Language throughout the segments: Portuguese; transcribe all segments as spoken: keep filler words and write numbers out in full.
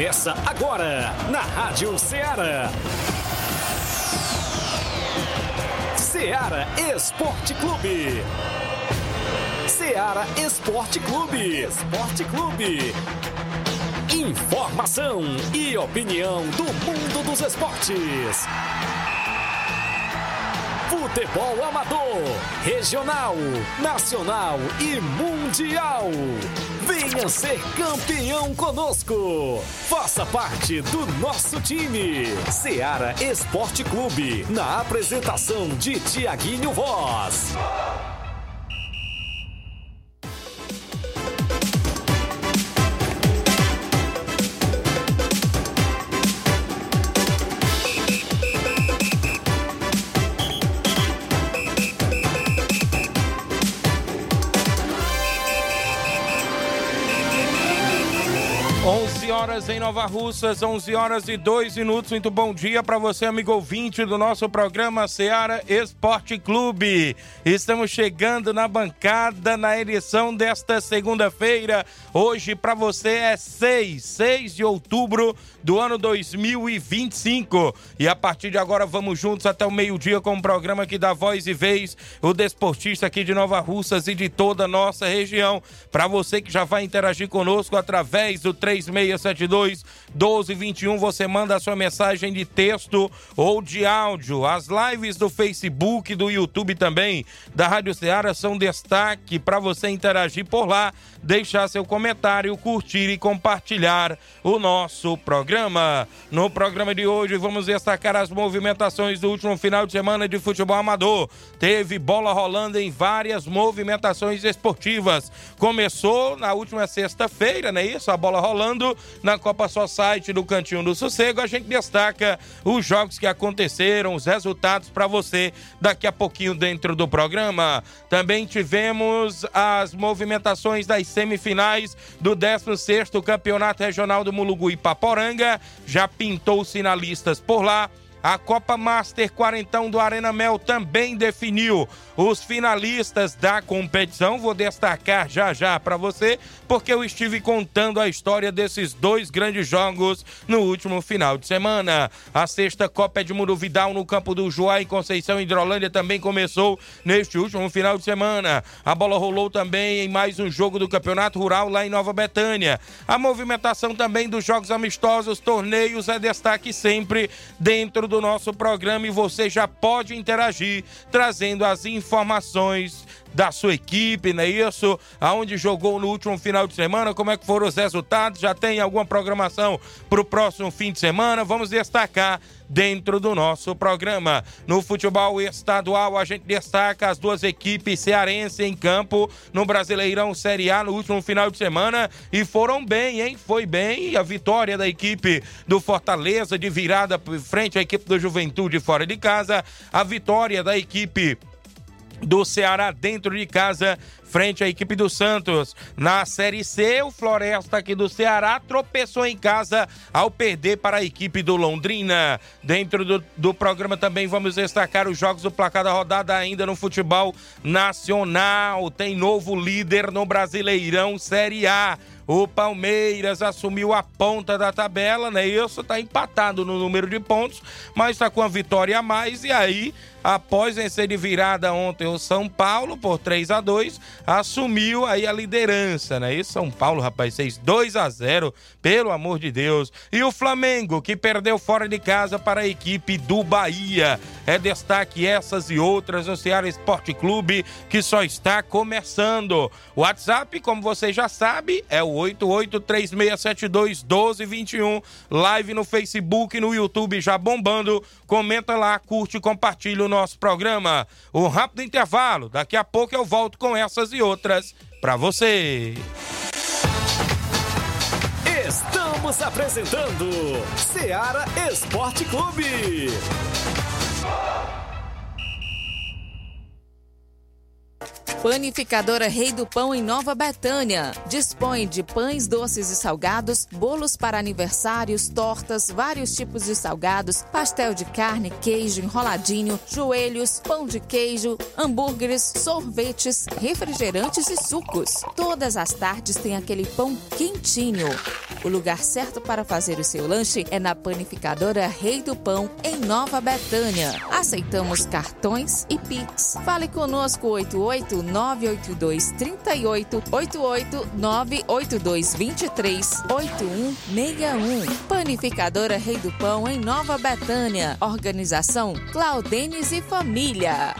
Começa agora na Rádio Ceará. Ceará Esporte Clube. Ceará Esporte Clube. Esporte Clube. Informação e opinião do mundo dos esportes. Futebol amador, regional, nacional e mundial. Venha ser campeão conosco. Faça parte do nosso time. Ceará Esporte Clube. Na apresentação de Tiaguinho Voz. onze horas em Nova Russas, onze horas e dois minutos. Muito bom dia para você, amigo ouvinte do nosso programa Ceará Esporte Clube. Estamos chegando na bancada na edição desta segunda-feira. Hoje para você é seis de outubro do ano dois mil e vinte e cinco. E a partir de agora vamos juntos até o meio-dia com um programa que dá voz e vez o desportista aqui de Nova Russas e de toda a nossa região. Para você que já vai interagir conosco através do três seis sete dois, um dois dois um, você manda a sua mensagem de texto ou de áudio. As lives do Facebook, do YouTube também, da Rádio Ceará são destaque para você interagir por lá, deixar seu comentário, curtir e compartilhar o nosso programa. No programa de hoje vamos destacar as movimentações do último final de semana de futebol amador. Teve bola rolando em várias movimentações esportivas. Começou na última sexta-feira, não é isso? A bola rolando na Copa Society do Cantinho do Sossego. A gente destaca os jogos que aconteceram, os resultados para você daqui a pouquinho dentro do programa. Também tivemos as movimentações das semifinais do décimo sexto Campeonato Regional do Mulugu e Paporanga. Já pintou os finalistas por lá. A Copa Master Quarentão do Arena Mel também definiu os finalistas da competição. Vou destacar já já para você, porque eu estive contando a história desses dois grandes jogos no último final de semana. A sexta Copa Edmundo Vidal no campo do Joá em Conceição, Hidrolândia, também começou neste último final de semana. A bola rolou também em mais um jogo do Campeonato Rural lá em Nova Betânia. A movimentação também dos jogos amistosos, torneios, é destaque sempre dentro do nosso programa e você já pode interagir trazendo as informações da sua equipe, não é isso? Aonde jogou no último final de semana, como é que foram os resultados, já tem alguma programação para o próximo fim de semana? Vamos destacar dentro do nosso programa. No futebol estadual, a gente destaca as duas equipes cearenses em campo no Brasileirão Série A no último final de semana e foram bem, hein? Foi bem. A vitória da equipe do Fortaleza de virada frente à equipe do Juventude fora de casa, a vitória da equipe do Ceará dentro de casa frente à equipe do Santos. Na Série C, o Floresta aqui do Ceará tropeçou em casa ao perder para a equipe do Londrina. Dentro do, do programa também vamos destacar os jogos do placar da rodada ainda no futebol nacional. Tem novo líder no Brasileirão Série A. O Palmeiras assumiu a ponta da tabela, né? Isso tá empatado no número de pontos, mas tá com a vitória a mais. E aí, após vencer de virada ontem o São Paulo por três a dois, assumiu aí a liderança, né? E São Paulo, rapaz, fez dois a zero, pelo amor de Deus. E o Flamengo, que perdeu fora de casa para a equipe do Bahia. É destaque essas e outras no Ceará Esporte Clube, que só está começando. O WhatsApp, como você já sabe, é o oito oito três seis sete dois, um dois dois um. Live no Facebook e no YouTube já bombando. Comenta lá, curte e compartilha o nosso programa. Um rápido intervalo. Daqui a pouco eu volto com essas e outras para você. Estamos apresentando Ceará Esporte Clube. Panificadora Rei do Pão em Nova Betânia. Dispõe de pães doces e salgados, bolos para aniversários, tortas, vários tipos de salgados, pastel de carne, queijo, enroladinho, joelhos, pão de queijo, hambúrgueres, sorvetes, refrigerantes e sucos. Todas as tardes tem aquele pão quentinho. O lugar certo para fazer o seu lanche é na Panificadora Rei do Pão, em Nova Betânia. Aceitamos cartões e Pix. Fale conosco oito oito nove oito dois três oito, oito oito nove oito dois dois três, oito um seis um. Panificadora Rei do Pão, em Nova Betânia. Organização Claudenes e Família.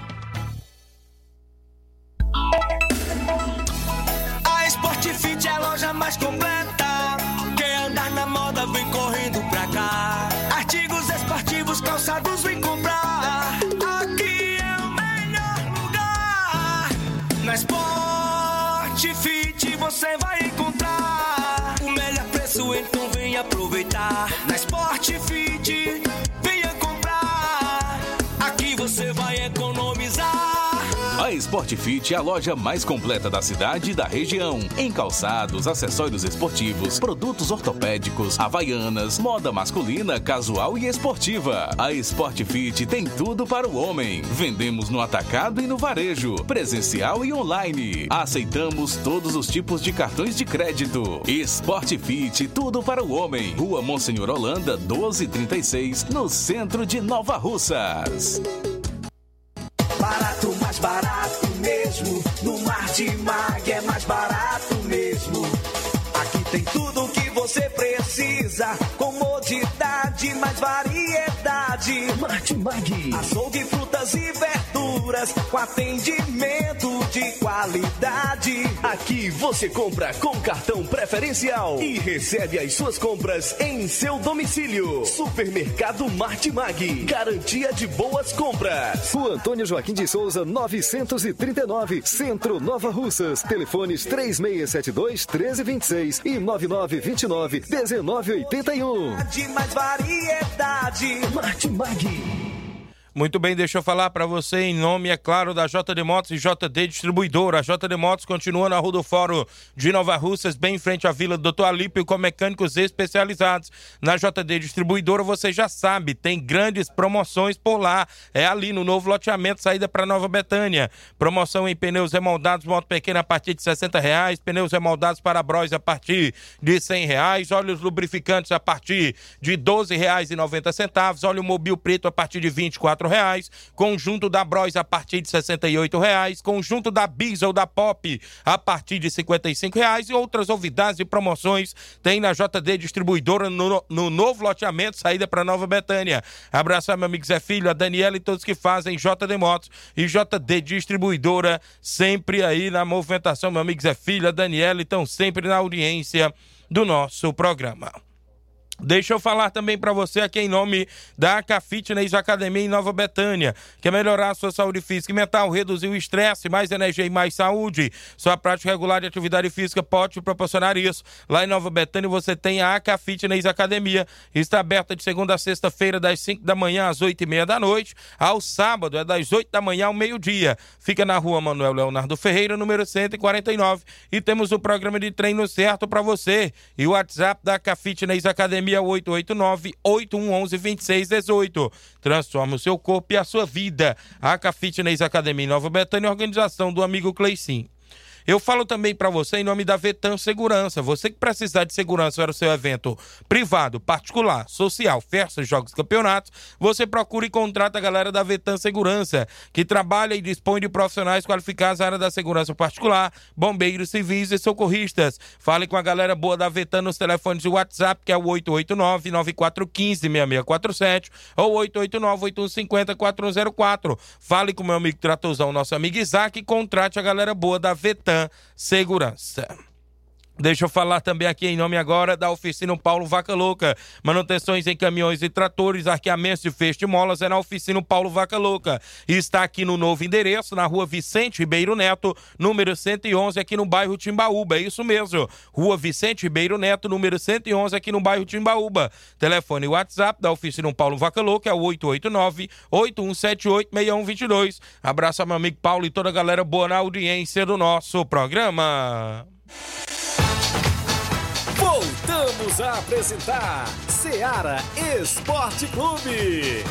A Sportfit é a loja mais completa. Quem andar na moda vem correndo pra cá. Artigos esportivos, calçados, vem comprar. Aqui é o melhor lugar. Na Sportfit você vai encontrar o melhor preço, então vem aproveitar. Na Sportfit, venha comprar. Aqui você vai economizar. A Sportfit é a loja mais completa da cidade e da região. Em calçados, acessórios esportivos, produtos ortopédicos, havaianas, moda masculina, casual e esportiva. A Sportfit tem tudo para o homem. Vendemos no atacado e no varejo, presencial e online. Aceitamos todos os tipos de cartões de crédito. Sportfit, tudo para o homem. Rua Monsenhor Holanda, doze trinta e seis, no centro de Nova Russas. Barato, mais barato mesmo. No Martimag é mais barato mesmo. Aqui tem tudo o que você precisa. Comodidade, mais variedade. Martimag. Açougue, frutas e verduras com atendimento de qualidade. Aqui você compra com cartão preferencial e recebe as suas compras em seu domicílio. Supermercado Martimag. Garantia de boas compras. Rua Antônio Joaquim de Souza, novecentos e trinta e nove, Centro, Nova Russas. Telefones três seis sete dois, um três dois seis e nove nove dois nove, um nove oito um. De mais variedade. Martimag. Muito bem, deixa eu falar para você em nome, é claro, da J D Motos e J D Distribuidora. A J D Motos continua na Rua do Fórum de Nova Russas, bem em frente à Vila doutor Alípio, com mecânicos especializados. Na J D Distribuidora, você já sabe, tem grandes promoções por lá. É ali no novo loteamento, saída para Nova Betânia. Promoção em pneus remoldados, moto pequena a partir de sessenta reais, pneus remoldados para Bros a partir de cem reais, óleos lubrificantes a partir de doze reais e noventa centavos, óleo mobil preto a partir de vinte e quatro reais, conjunto da Bros a partir de sessenta e oito reais, conjunto da Bis ou da Pop a partir de cinquenta e cinco reais e outras novidades e promoções tem na J D Distribuidora no, no novo loteamento, saída para Nova Betânia. Abraço a meu amigo Zé Filho, a Daniela e todos que fazem J D Motos e J D Distribuidora, sempre aí na movimentação. Meu amigo Zé Filho, a Daniela estão sempre na audiência do nosso programa. Deixa eu falar também para você aqui em nome da A K Fitness Academia em Nova Betânia. Quer melhorar a sua saúde física e mental, reduzir o estresse, mais energia e mais saúde? Sua prática regular de atividade física pode te proporcionar isso. Lá em Nova Betânia você tem a A K Fitness Academia. Está aberta de segunda a sexta-feira, das cinco da manhã às oito e meia da noite. Ao sábado é das oito da manhã ao meio-dia. Fica na rua Manuel Leonardo Ferreira, número cento e quarenta e nove. E temos o programa de treino certo para você. E o WhatsApp da A K Fitness Academia oito oito nove, oito um um um, dois seis um oito. Transforma o seu corpo e a sua vida. A K Fitness Academia em Nova Betânia, organização do amigo Cleicin. Eu falo também para você em nome da Vetan Segurança. Você que precisar de segurança para o seu evento privado, particular, social, festas, jogos, campeonatos, você procura e contrata a galera da Vetan Segurança, que trabalha e dispõe de profissionais qualificados na área da segurança particular, bombeiros, civis e socorristas. Fale com a galera boa da Vetan nos telefones de WhatsApp, que é o oito oito nove, nove quatro um cinco, seis seis quatro sete ou oito oito nove, oito um cinco zero, quatro um zero quatro. Fale com o meu amigo Tratozão, nosso amigo Isaac, e contrate a galera boa da Vetan Segurança. Deixa eu falar também aqui em nome agora da Oficina Paulo Vaca Louca. Manutenções em caminhões e tratores, arqueamentos de feixe de molas é na Oficina Paulo Vaca Louca. E está aqui no novo endereço, na rua Vicente Ribeiro Neto, número cento e onze, aqui no bairro Timbaúba. É isso mesmo, rua Vicente Ribeiro Neto, número cento e onze, aqui no bairro Timbaúba. Telefone e WhatsApp da Oficina Paulo Vaca Louca é o oito oito nove, oito um sete oito, seis um dois dois. Abraço ao meu amigo Paulo e toda a galera boa na audiência do nosso programa. Voltamos a apresentar Seara Esporte Clube.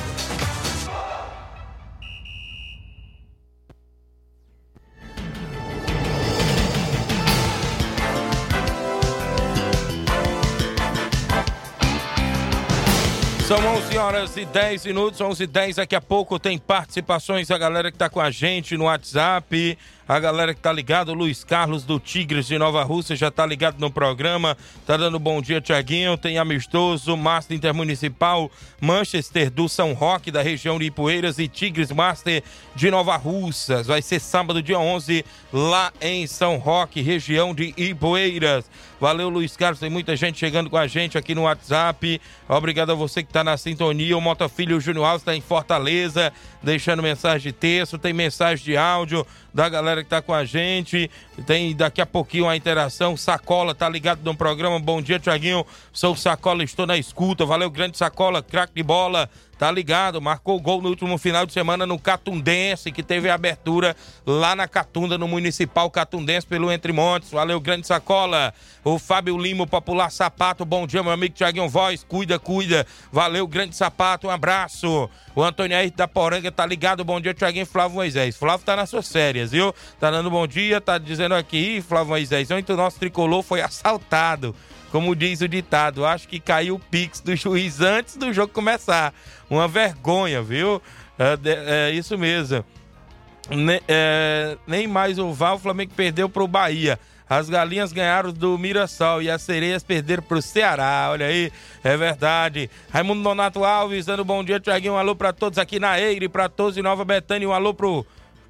São onze horas e dez minutos, onze e dez, daqui a pouco tem participações da galera que tá com a gente no WhatsApp, a galera que tá ligada, o Luiz Carlos do Tigres de Nova Rússia já tá ligado no programa, tá dando bom dia, Tiaguinho, tem amistoso, Master Intermunicipal, Manchester do São Roque, da região de Ipueiras, e Tigres Master de Nova Russas, vai ser sábado, dia onze, lá em São Roque, região de Ipueiras. Valeu, Luiz Carlos, tem muita gente chegando com a gente aqui no WhatsApp, obrigado a você que tá na sintonia, o Motofilho Júnior Alves está em Fortaleza, deixando mensagem de texto, tem mensagem de áudio da galera que tá com a gente, tem daqui a pouquinho a interação, Sacola tá ligado no programa, bom dia, Tiaguinho, sou o Sacola, estou na escuta, valeu, grande Sacola, craque de bola, tá ligado, marcou gol no último final de semana no Catundense, que teve a abertura lá na Catunda, no Municipal Catundense, pelo Entre Montes, valeu, grande Sacola. O Fábio Lima, o Popular Sapato, bom dia, meu amigo Tiaguinho Voz, cuida, cuida, valeu, grande Sapato, um abraço. O Antônio Ayrton da Poranga tá ligado, bom dia, Tiaguinho, Flávio Moisés. Flávio tá nas suas férias, viu? Tá dando bom dia, tá dizendo aqui, Flávio Moisés, ontem o nosso tricolor foi assaltado. Como diz o ditado, acho que caiu o pix do juiz antes do jogo começar. Uma vergonha, viu? É, é isso mesmo. Ne, é, nem mais o V A R, o Flamengo perdeu pro Bahia. As galinhas ganharam do Mirassol e as sereias perderam pro Ceará. Olha aí, é verdade. Raimundo Donato Alves, dando bom dia, Tiaguinho. Um alô pra todos aqui na Eire, pra todos em Nova Betânia. Um alô pro...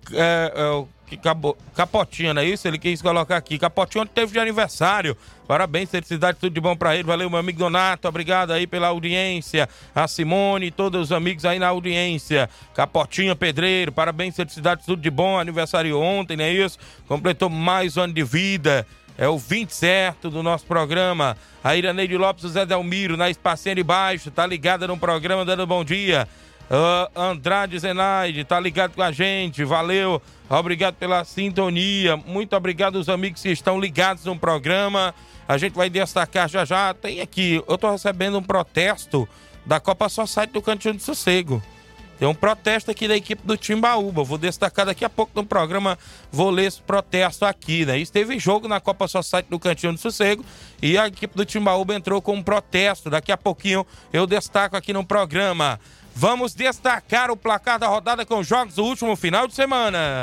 É, é, Capotinho, não é isso? Ele quis colocar aqui. Capotinho ontem teve de aniversário. Parabéns, felicidade, tudo de bom pra ele. Valeu, meu amigo Donato. Obrigado aí pela audiência. A Simone e todos os amigos aí na audiência. Capotinho, Pedreiro. Parabéns, felicidade, tudo de bom. Aniversário ontem, não é isso? Completou mais um ano de vida. É o vinte certo do nosso programa. A Iraneide Lopes, o Zé Delmiro, na Espacinha de Baixo. Tá ligada no programa, dando bom dia. Uh, Andrade Zenaide, tá ligado com a gente, valeu, obrigado pela sintonia, muito obrigado aos amigos que estão ligados no programa, a gente vai destacar já já, tem aqui, eu tô recebendo um protesto da Copa Society do Cantinho do Sossego, tem um protesto aqui da equipe do Timbaúba, vou destacar daqui a pouco no programa, vou ler esse protesto aqui, né, isso teve jogo na Copa Society do Cantinho do Sossego e a equipe do Timbaúba entrou com um protesto, daqui a pouquinho eu destaco aqui no programa. Vamos destacar o placar da rodada com jogos do último final de semana.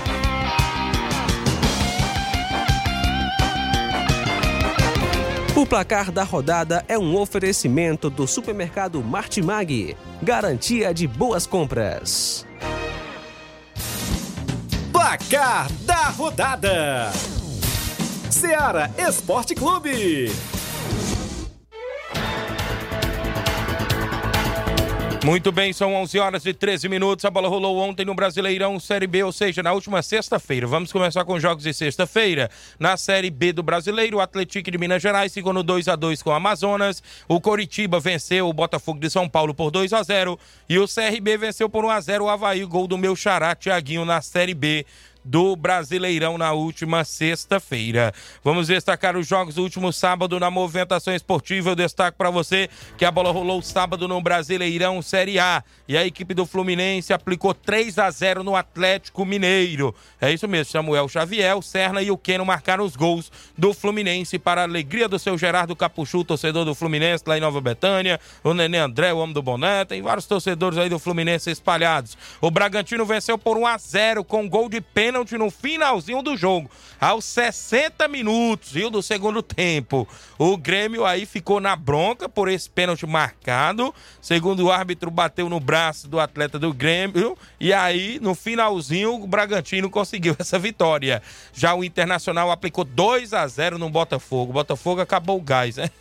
O placar da rodada é um oferecimento do supermercado Martimag. Garantia de boas compras. Placar da rodada: Seara Esporte Clube. Muito bem, são onze horas e treze minutos, a bola rolou ontem no Brasileirão Série B, ou seja, na última sexta-feira. Vamos começar com jogos de sexta-feira. Na Série B do Brasileiro, o Atlético de Minas Gerais ficou no dois a dois com o Amazonas, o Coritiba venceu o Botafogo de São Paulo por dois a zero e o C R B venceu por um a zero o Avaí, gol do meu xará Tiaguinho na Série B do Brasileirão na última sexta-feira. Vamos destacar os jogos do último sábado na movimentação esportiva. Eu destaco para você que a bola rolou sábado no Brasileirão Série A e a equipe do Fluminense aplicou três a zero no Atlético Mineiro. É isso mesmo, Samuel Xavier, o Serna e o Keno marcaram os gols do Fluminense para a alegria do seu Gerardo Capuchu, torcedor do Fluminense lá em Nova Betânia, o Nenê André, o homem do boné, tem vários torcedores aí do Fluminense espalhados. O Bragantino venceu por um a zero com gol de pênalti pênalti no finalzinho do jogo, aos sessenta minutos, viu, do segundo tempo. O Grêmio aí ficou na bronca por esse pênalti marcado, segundo o árbitro bateu no braço do atleta do Grêmio, e aí no finalzinho o Bragantino conseguiu essa vitória. Já o Internacional aplicou dois a zero no Botafogo, o Botafogo acabou o gás, né?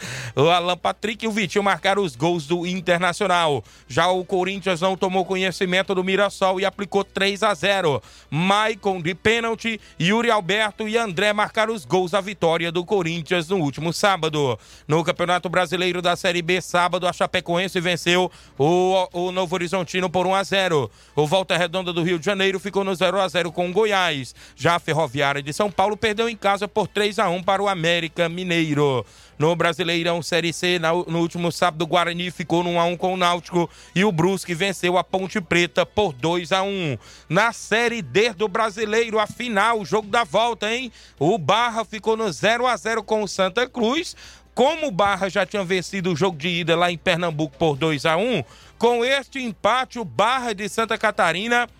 O Alan Patrick e o Vitinho marcaram os gols do Internacional. Já o Corinthians não tomou conhecimento do Mirassol e aplicou três a zero. Maicon de pênalti, Yuri Alberto e André marcaram os gols da vitória do Corinthians no último sábado. No Campeonato Brasileiro da Série B, sábado, a Chapecoense venceu o, o Novo Horizontino por um a zero. O Volta Redonda do Rio de Janeiro ficou no zero a zero com o Goiás. Já a Ferroviária de São Paulo perdeu em casa por três a um para o América Mineiro. No Brasileirão Série C, no último sábado, o Guarani ficou no um a um com o Náutico e o Brusque venceu a Ponte Preta por dois a um. Na Série D do Brasileiro, a final, o jogo da volta, hein? O Barra ficou no zero a zero com o Santa Cruz. Como o Barra já tinha vencido o jogo de ida lá em Pernambuco por dois a um, com este empate, o Barra de Santa Catarina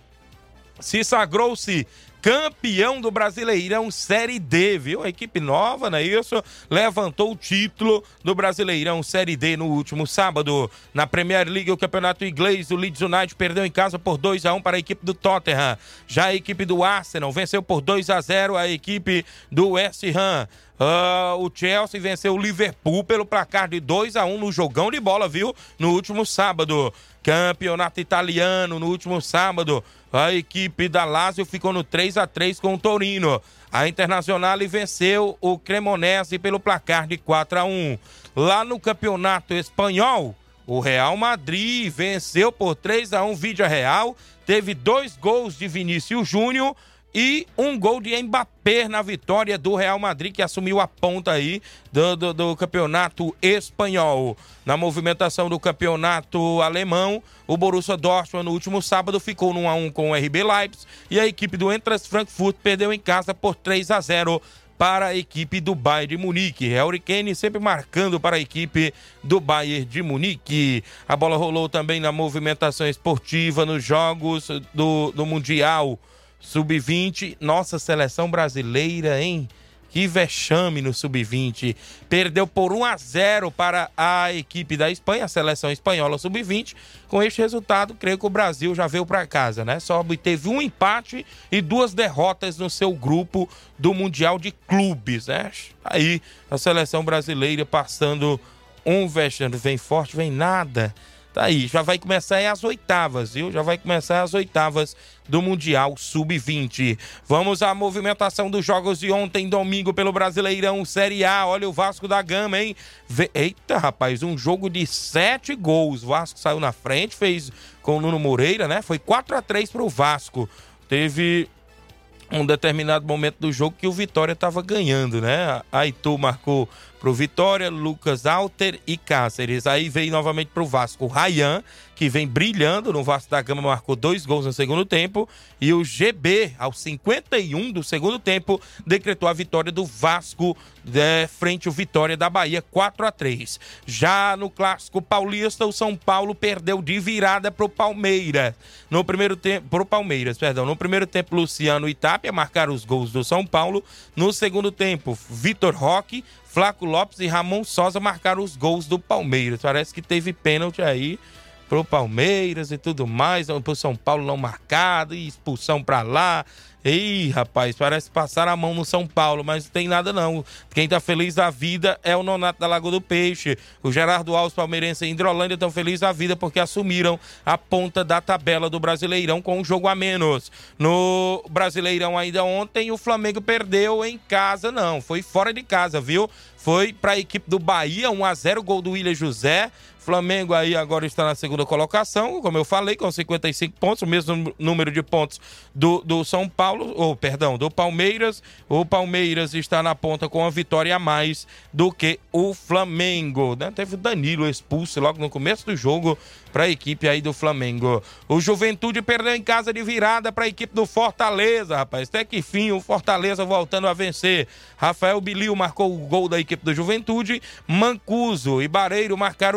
se sagrou-se campeão do Brasileirão Série D, viu? A equipe nova, não é isso? Levantou o título do Brasileirão Série D no último sábado. Na Premier League, o campeonato inglês, o Leeds United perdeu em casa por dois a um para a equipe do Tottenham. Já a equipe do Arsenal venceu por dois a zero a equipe do West Ham. Uh, o Chelsea venceu o Liverpool pelo placar de dois a um no jogão de bola, viu? No último sábado. Campeonato italiano, no último sábado, a equipe da Lazio ficou no três a três com o Torino. A Internazionale venceu o Cremonese pelo placar de quatro a um. Lá no Campeonato Espanhol, o Real Madrid venceu por três a um Vídea Real, teve dois gols de Vinícius Júnior e um gol de Mbappé na vitória do Real Madrid, que assumiu a ponta aí do, do, do campeonato espanhol. Na movimentação do campeonato alemão, o Borussia Dortmund no último sábado ficou no um a um com o R B Leipzig e a equipe do Eintracht Frankfurt perdeu em casa por três a zero para a equipe do Bayern de Munique. Harry Kane sempre marcando para a equipe do Bayern de Munique. A bola rolou também na movimentação esportiva nos jogos do, do Mundial sub vinte, nossa seleção brasileira, hein? Que vexame no sub vinte. Perdeu por um a zero para a equipe da Espanha, a seleção espanhola sub vinte. Com este resultado, creio que o Brasil já veio para casa, né? Só teve um empate e duas derrotas no seu grupo do Mundial de Clubes, né? Aí, a seleção brasileira passando um vexame. Vem forte, vem nada. Tá aí, já vai começar as oitavas, viu? Já vai começar as oitavas do Mundial sub vinte. Vamos à movimentação dos jogos de ontem, domingo, pelo Brasileirão Série A. Olha o Vasco da Gama, hein? Eita, rapaz, um jogo de sete gols. O Vasco saiu na frente, fez com o Nuno Moreira, né? Foi quatro a três pro Vasco. Teve um determinado momento do jogo que o Vitória estava ganhando, né? Aitor marcou pro Vitória, Lucas Alter e Cáceres. Aí veio novamente pro Vasco o Ryan, que vem brilhando no Vasco da Gama, marcou dois gols no segundo tempo. E o G B, aos cinquenta e um do segundo tempo, decretou a vitória do Vasco de frente ao Vitória da Bahia, quatro a três. Já no Clássico Paulista, o São Paulo perdeu de virada pro Palmeiras. No primeiro tempo, pro Palmeiras, perdão. No primeiro tempo, Luciano e Tapia marcaram os gols do São Paulo. No segundo tempo, Vitor Roque, Flaco Lopes e Ramon Sosa marcaram os gols do Palmeiras. Parece que teve pênalti aí pro Palmeiras e tudo mais, pro São Paulo não marcado, e expulsão pra lá. Ih, rapaz, parece passar a mão no São Paulo, mas não tem nada não. Quem tá feliz da vida é o Nonato da Lagoa do Peixe. O Gerardo Alves, palmeirense em Hidrolândia, estão felizes da vida porque assumiram a ponta da tabela do Brasileirão com um jogo a menos. No Brasileirão ainda ontem, o Flamengo perdeu em casa, não, foi fora de casa, viu? Foi para a equipe do Bahia, um a zero, gol do William José. Flamengo aí agora está na segunda colocação, como eu falei, com cinquenta e cinco pontos, o mesmo número de pontos do, do São Paulo, ou perdão, do Palmeiras. O Palmeiras está na ponta com uma vitória a mais do que o Flamengo, né? Teve o Danilo expulso logo no começo do jogo para a equipe aí do Flamengo. O Juventude perdeu em casa de virada para a equipe do Fortaleza, rapaz. Até que fim, o Fortaleza voltando a vencer. Rafael Bilil marcou o gol da equipe do Juventude. Mancuso e Bareiro marcaram os gols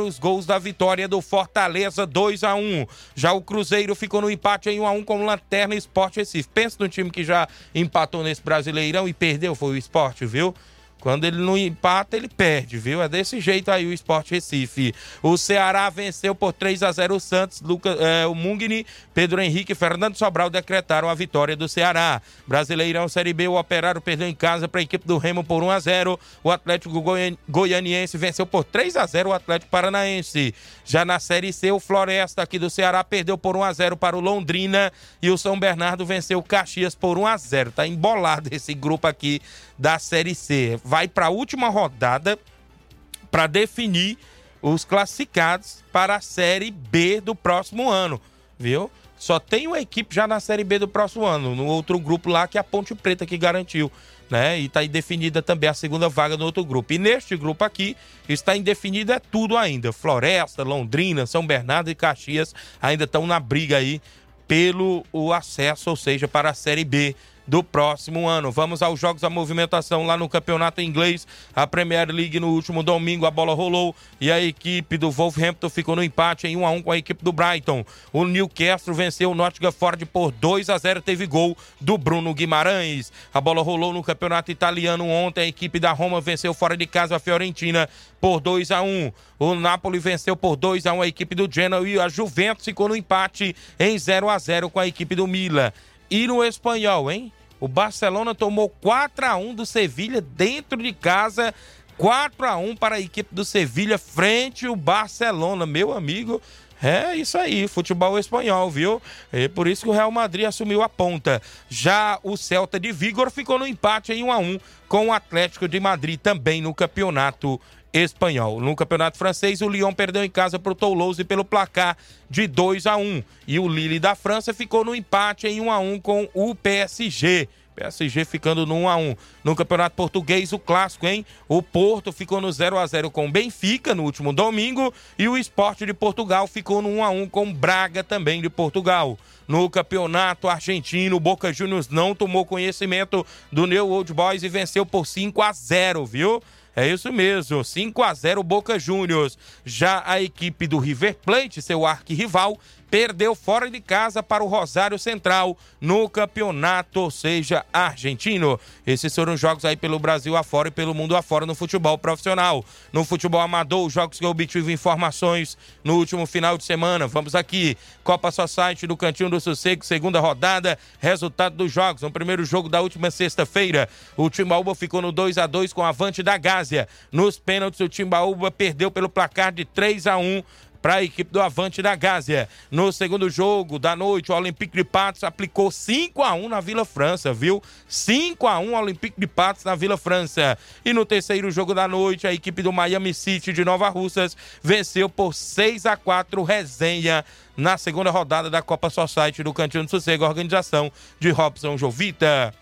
gols da vitória do Fortaleza, dois a um. Já o Cruzeiro ficou no empate em um a um com o Lanterna Sport Recife. Pensa no time que já empatou nesse Brasileirão e perdeu, foi o Sport, viu? Quando ele não empata, ele perde, viu? É desse jeito aí o Sport Recife. O Ceará venceu por três a zero o Santos. Lucas, é, o Mungni, Pedro Henrique e Fernando Sobral decretaram a vitória do Ceará. Brasileirão Série B, o Operário perdeu em casa para a equipe do Remo por um a zero. O Atlético Goian... Goianiense venceu por três a zero o Atlético Paranaense. Já na Série C, o Floresta aqui do Ceará perdeu por um a zero para o Londrina. E o São Bernardo venceu o Caxias por um a zero. Tá embolado esse grupo aqui da Série C. Vai para a última rodada para definir os classificados para a Série B do próximo ano, viu? Só tem uma equipe já na Série B do próximo ano, no outro grupo lá, que é a Ponte Preta, que garantiu, né? E está indefinida também a segunda vaga no outro grupo. E neste grupo aqui, está indefinida é tudo ainda. Floresta, Londrina, São Bernardo e Caxias ainda estão na briga aí pelo o acesso, ou seja, para a Série B do próximo ano. Vamos aos jogos da movimentação lá no campeonato inglês, a Premier League. No último domingo a bola rolou e a equipe do Wolverhampton ficou no empate em um a um com a equipe do Brighton. O Newcastle venceu o Nottingham Forest por dois a zero, teve gol do Bruno Guimarães. A bola rolou no campeonato italiano ontem, a equipe da Roma venceu fora de casa a Fiorentina por dois a um. O Napoli venceu por dois a um a equipe do Genoa e a Juventus ficou no empate em zero a zero com a equipe do Milan. E no espanhol, hein? O Barcelona tomou quatro a um do Sevilha dentro de casa. quatro a um para a equipe do Sevilha frente ao Barcelona. Meu amigo, é isso aí, futebol espanhol, viu? É por isso que o Real Madrid assumiu a ponta. Já o Celta de Vigo ficou no empate em um a um com o Atlético de Madrid também no campeonato espanhol. No campeonato francês, o Lyon perdeu em casa para o Toulouse pelo placar de dois a um. E o Lille da França ficou no empate em um a um com o P S G. P S G ficando no um a um. No campeonato português, o clássico, hein? O Porto ficou no zero a zero com o Benfica no último domingo. E o Sport de Portugal ficou no um a um com o Braga também de Portugal. No campeonato argentino, o Boca Juniors não tomou conhecimento do New Old Boys e venceu por cinco a zero, viu? É isso mesmo, cinco a zero Boca Juniors. Já a equipe do River Plate, seu arquirrival, perdeu fora de casa para o Rosário Central no campeonato, ou seja, argentino. Esses foram jogos aí pelo Brasil afora e pelo mundo afora no futebol profissional. No futebol amador, os jogos que eu obtive informações no último final de semana. Vamos aqui, Copa Society do Cantinho do Sossego, segunda rodada, resultado dos jogos. No primeiro jogo da última sexta-feira, o Timbaúba ficou no dois a dois com o Avante da Gásia. Nos pênaltis, o Timbaúba perdeu pelo placar de três a um para a equipe do Avante da Gásia. No segundo jogo da noite, o Olympique de Patos aplicou cinco a um na Vila França, viu? cinco a um Olympique de Patos na Vila França. E no terceiro jogo da noite, a equipe do Miami City de Nova Russas venceu por seis a quatro o Resenha na segunda rodada da Copa Society do Cantinho do Sossego, organização de Robson Jovita.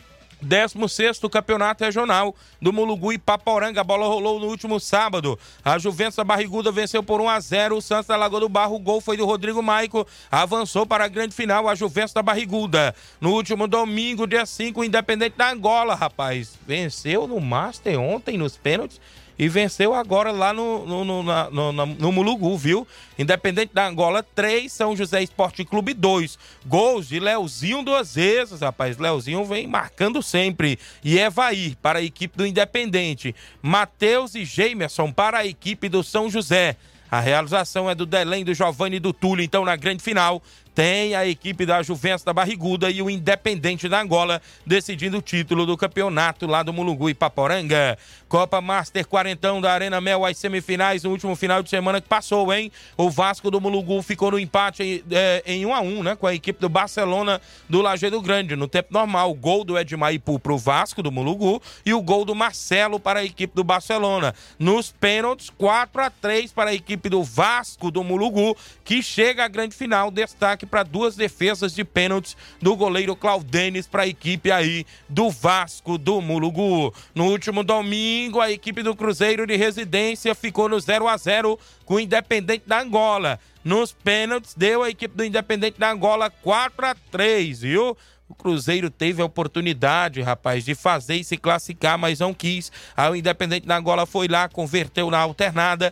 décimo sexto Campeonato Regional do Mulugu e Paporanga. A bola rolou no último sábado. A Juventus da Barriguda venceu por um a zero o Santos da Lagoa do Barro. O gol foi do Rodrigo Maico. Avançou para a grande final a Juventus da Barriguda. No último domingo, dia cinco, o Independente da Angola, rapaz. Venceu no Master ontem nos pênaltis. E venceu agora lá no, no, no, na, no, no Mulugu, viu? Independente da Angola três, São José Esporte Clube dois. Gols de Leozinho duas vezes, rapaz. Leozinho vem marcando sempre. E Evair para a equipe do Independente. Matheus e Geimerson para a equipe do São José. A realização é do Delém, do Giovanni e do Túlio. Então, na grande final, tem a equipe da Juventus da Barriguda e o Independente da Angola decidindo o título do campeonato lá do Mulugu e Paporanga. Copa Master quarentão da Arena Mel, as semifinais no último final de semana que passou, hein? O Vasco do Mulugu ficou no empate em, é, em um a um, né? Com a equipe do Barcelona do Lajeado Grande. No tempo normal, o gol do Edmar Ipu pro Vasco do Mulugu e o gol do Marcelo para a equipe do Barcelona. Nos pênaltis, quatro a três para a equipe do Vasco do Mulugu, que chega à grande final. Destaque para duas defesas de pênaltis do goleiro Claudenis para a equipe aí do Vasco do Mulugu. No último domingo, a equipe do Cruzeiro de Residência ficou no zero a zero com o Independente da Angola. Nos pênaltis, deu a equipe do Independente da Angola quatro a três, viu? O Cruzeiro teve a oportunidade, rapaz, de fazer e se classificar, mas não quis. Aí o Independente da Angola foi lá, converteu na alternada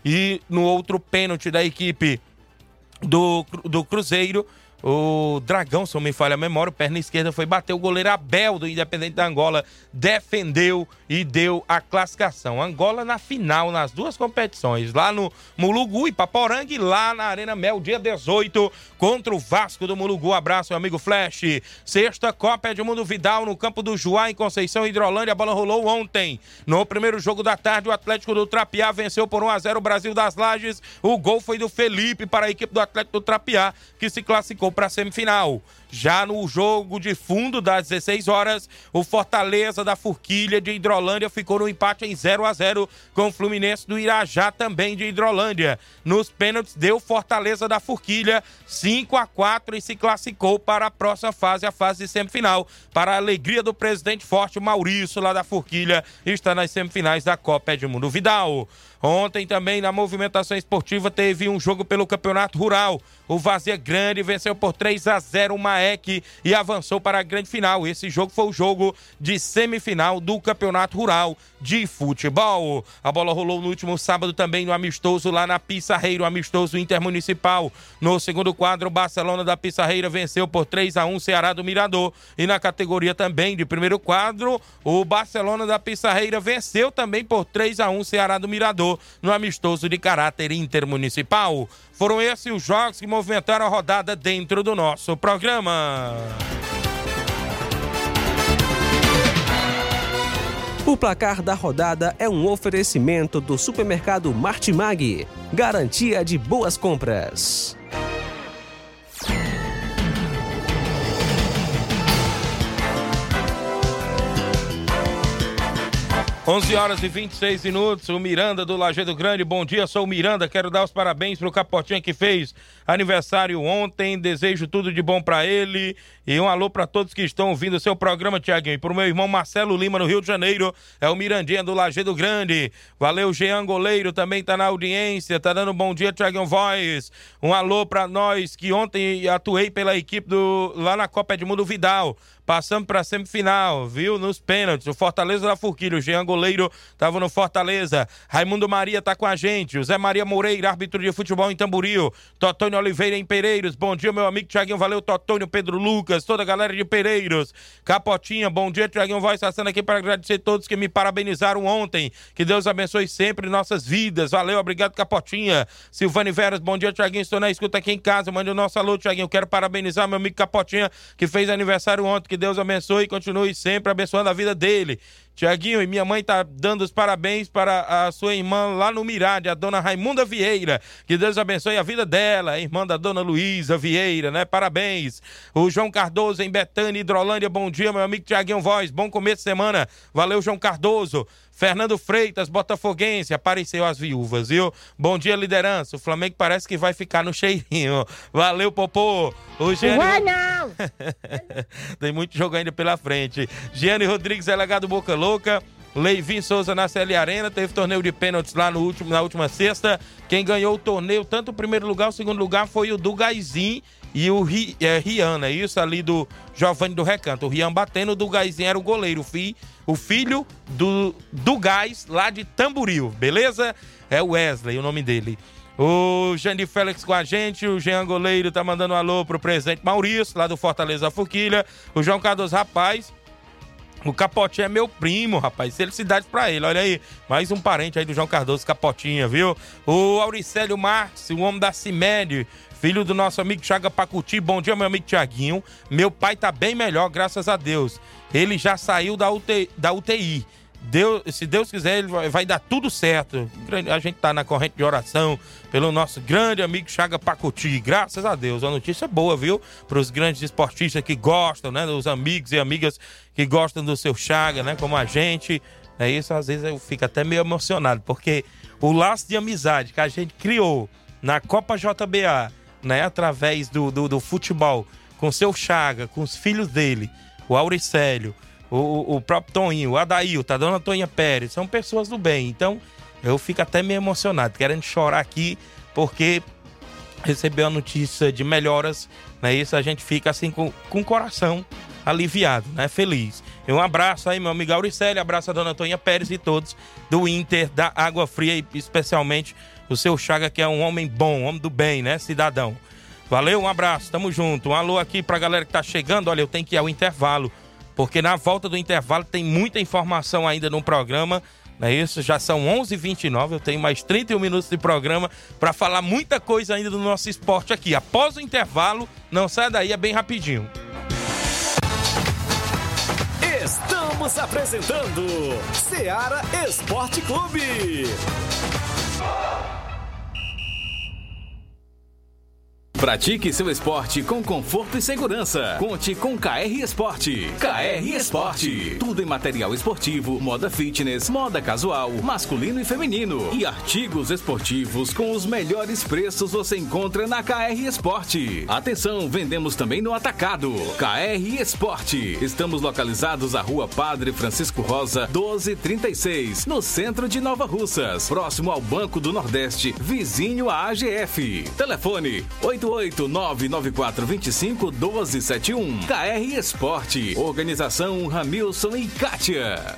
E no outro pênalti da equipe do, do Cruzeiro, o Dragão, se não me falha a memória, perna esquerda foi bater o goleiro Abel do Independente da Angola, defendeu e deu a classificação. Angola na final, nas duas competições, lá no Mulugu e Paporanga e lá na Arena Mel, dia dezoito, contra o Vasco do Mulugu. Abraço, meu amigo Flash. Sexta Copa Edmundo Vidal no campo do Juá, em Conceição, Hidrolândia. A bola rolou ontem. No primeiro jogo da tarde, o Atlético do Trapiá venceu por um a zero o Brasil das Lages. O gol foi do Felipe para a equipe do Atlético do Trapiá, que se classificou para a semifinal. Já no jogo de fundo das dezesseis horas, o Fortaleza da Forquilha de Hidrolândia ficou no empate em zero a zero com o Fluminense do Irajá, também de Hidrolândia. Nos pênaltis deu Fortaleza da Forquilha cinco a quatro e se classificou para a próxima fase, a fase de semifinal. Para a alegria do presidente Forte, Maurício, lá da Forquilha, está nas semifinais da Copa Edmundo Vidal. Ontem também na movimentação esportiva teve um jogo pelo Campeonato Rural. O Vazia Grande venceu por três a zero o Maek e avançou para a grande final. Esse jogo foi o jogo de semifinal do Campeonato Rural de Futebol. A bola rolou no último sábado também no amistoso lá na Pissarreira, amistoso intermunicipal. No segundo quadro, o Barcelona da Pissarreira venceu por três a um o Ceará do Mirador. E na categoria também de primeiro quadro, o Barcelona da Pissarreira venceu também por três a um o Ceará do Mirador no amistoso de caráter intermunicipal. Foram esses os jogos que movimentaram a rodada dentro do nosso programa. O placar da rodada é um oferecimento do supermercado Martimag. Garantia de boas compras. onze horas e vinte e seis minutos, o Miranda do Lajeado Grande. Bom dia, sou o Miranda, quero dar os parabéns pro Capotinha que fez aniversário ontem, desejo tudo de bom pra ele e um alô pra todos que estão ouvindo o seu programa, Tiaguinho. E pro meu irmão Marcelo Lima, no Rio de Janeiro, é o Mirandinha do Lajeado Grande. Valeu, Jean Goleiro, também tá na audiência, tá dando um bom dia, Tiaguinho Voz. Um alô pra nós, que ontem atuei pela equipe do, lá na Copa Edmundo Vidal. Passamos para a semifinal, viu? Nos pênaltis. O Fortaleza da Forquilha, o Jean Goleiro estava no Fortaleza. Raimundo Maria tá com a gente. O Zé Maria Moreira, árbitro de futebol em Tamboril. Totônio Oliveira em Pereiros. Bom dia, meu amigo Tiaguinho. Valeu, Totônio, Pedro Lucas, toda a galera de Pereiros. Capotinha, bom dia, Tiaguinho. Voz passando aqui para agradecer a todos que me parabenizaram ontem. Que Deus abençoe sempre nossas vidas. Valeu, obrigado, Capotinha. Silvane Veras, bom dia, Tiaguinho. Estou na escuta aqui em casa. Mande o nosso alô, Tiaguinho. Quero parabenizar meu amigo Capotinha, que fez aniversário ontem. Que Deus abençoe e continue sempre abençoando a vida dele. Tiaguinho, e minha mãe tá dando os parabéns para a sua irmã lá no Mirade, a dona Raimunda Vieira. Que Deus abençoe a vida dela, a irmã da dona Luísa Vieira, né? Parabéns. O João Cardoso em Betânia, Hidrolândia, bom dia, meu amigo Tiaguinho Voz. Bom começo de semana. Valeu, João Cardoso. Fernando Freitas, botafoguense, apareceu as viúvas, viu? Bom dia, liderança. O Flamengo parece que vai ficar no cheirinho. Valeu, Popô. O Giane... Vai não! Tem muito jogo ainda pela frente. Giane Rodrigues, delegado Boca Louca. Leivin Souza na C L Arena, teve torneio de pênaltis lá no último, na última sexta. Quem ganhou o torneio, tanto o primeiro lugar, o segundo lugar, foi o do Gaizinho e o Ri, é, Rian, é isso ali do Giovanni do Recanto. O Rian batendo, o do Gaizinho era o goleiro, o, fi, o filho do, do Gás, lá de Tamboril, beleza? É o Wesley, o nome dele. O Jandir Félix com a gente, o Jean Goleiro tá mandando um alô pro presidente Maurício, lá do Fortaleza Forquilha. O João Cardoso, rapaz, o Capotinha é meu primo, rapaz. Felicidades pra ele, olha aí. Mais um parente aí do João Cardoso, Capotinha, viu? O Auricélio Marques, o homem da Cimédio, filho do nosso amigo Chaga Pacuti. Bom dia, meu amigo Tiaguinho. Meu pai tá bem melhor, graças a Deus. Ele já saiu da U T I. Da U T I. Deus, se Deus quiser, ele vai, vai dar tudo certo. A gente tá na corrente de oração pelo nosso grande amigo Chaga Pacuti. Graças a Deus. A notícia é boa, viu? Para os grandes esportistas que gostam, né? Dos amigos e amigas que gostam do seu Chaga, né? Como a gente. É isso, às vezes eu fico até meio emocionado, porque o laço de amizade que a gente criou na Copa J B A, né? Através do, do, do futebol, com o seu Chaga, com os filhos dele, o Auricélio, O, o próprio Toninho, o Adailto, a dona Toninha Pérez, são pessoas do bem. Então, eu fico até meio emocionado, querendo chorar aqui, porque recebeu a notícia de melhoras, né? Isso a gente fica assim com, com o coração aliviado, né? Feliz. E um abraço aí, meu amigo Auricélio, abraço a dona Toninha Pérez e todos do Inter da Água Fria, e especialmente O seu Chaga, que é um homem bom, homem do bem, né, cidadão? Valeu, um abraço, tamo junto. Um alô aqui pra galera que tá chegando. Olha, eu tenho que ir ao intervalo, porque na volta do intervalo tem muita informação ainda no programa, não é isso? Já são onze e vinte e nove, eu tenho mais trinta e um minutos de programa para falar muita coisa ainda do nosso esporte aqui. Após o intervalo, não sai daí, é bem rapidinho. Estamos apresentando Seara Esporte Clube. Pratique seu esporte com conforto e segurança. Conte com K R Esporte. K R Esporte. Tudo em material esportivo, moda fitness, moda casual, masculino e feminino. E artigos esportivos com os melhores preços você encontra na K R Esporte. Atenção, vendemos também no atacado. K R Esporte. Estamos localizados à Rua Padre Francisco Rosa, doze e trinta e seis, no centro de Nova Russas, próximo ao Banco do Nordeste, vizinho à A G F. Telefone oito oito nove nove quatro dois cinco um dois sete um. K R Esporte. Organização Ramilson e Kátia.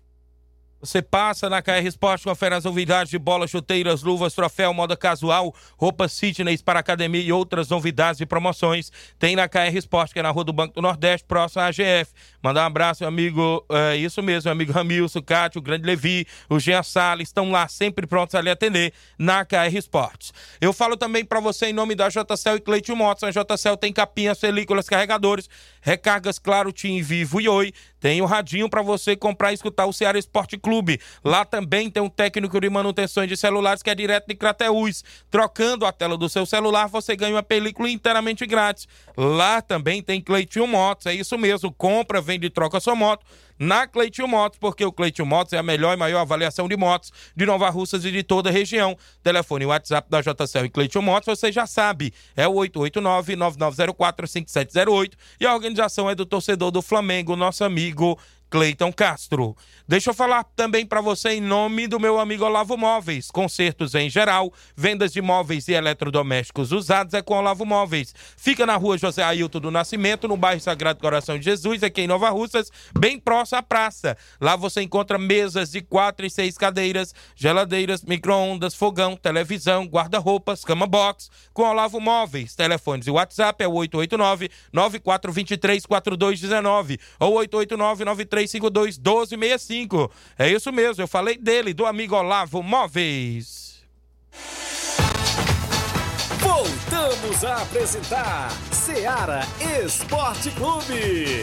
Você passa na K R Esporte, confere as novidades de bolas, chuteiras, luvas, troféu, moda casual, roupas fitness para academia e outras novidades e promoções. Tem na K R Esporte, que é na Rua do Banco do Nordeste, próximo à A G F. Mandar um abraço, meu amigo, é isso mesmo, meu amigo Ramilson, Cátia, o Grande Levi, o Jean Salles, estão lá sempre prontos a lhe atender na K R Esportes. Eu falo também para você em nome da J C L e Cleiton Motos. A J C L tem capinhas, películas, carregadores, recargas, claro, Tim, Vivo e Oi. Tem o radinho para você comprar e escutar o Ceará Esporte Clube. Lá também tem um técnico de manutenção de celulares que é direto de Crateús. Trocando a tela do seu celular, você ganha uma película inteiramente grátis. Lá também tem Cleiton Motos, é isso mesmo. Compra, vende e troca sua moto na Cleiton Motos, porque o Cleiton Motos é a melhor e maior avaliação de motos de Nova Russas e de toda a região. Telefone e WhatsApp da J C L e Cleiton Motos, você já sabe, é o oito oito nove, nove nove zero quatro, cinco sete zero oito e a organização é do torcedor do Flamengo, nosso amigo Cleiton Castro. Deixa eu falar também para você em nome do meu amigo Olavo Móveis. Consertos em geral, vendas de móveis e eletrodomésticos usados é com Olavo Móveis. Fica na rua José Ailton do Nascimento, no bairro Sagrado Coração de Jesus, aqui em Nova Russas, bem próximo à praça. Lá você encontra mesas de quatro e seis cadeiras, geladeiras, micro-ondas, fogão, televisão, guarda-roupas, cama box, com Olavo Móveis. Telefones e WhatsApp é o oito oito nove, nove quatro dois três, quatro dois um nove ou oito oito nove, nove três cinco dois, um dois seis cinco. É isso mesmo, eu falei dele, do amigo Olavo Móveis. Voltamos a apresentar Seara Esporte Clube.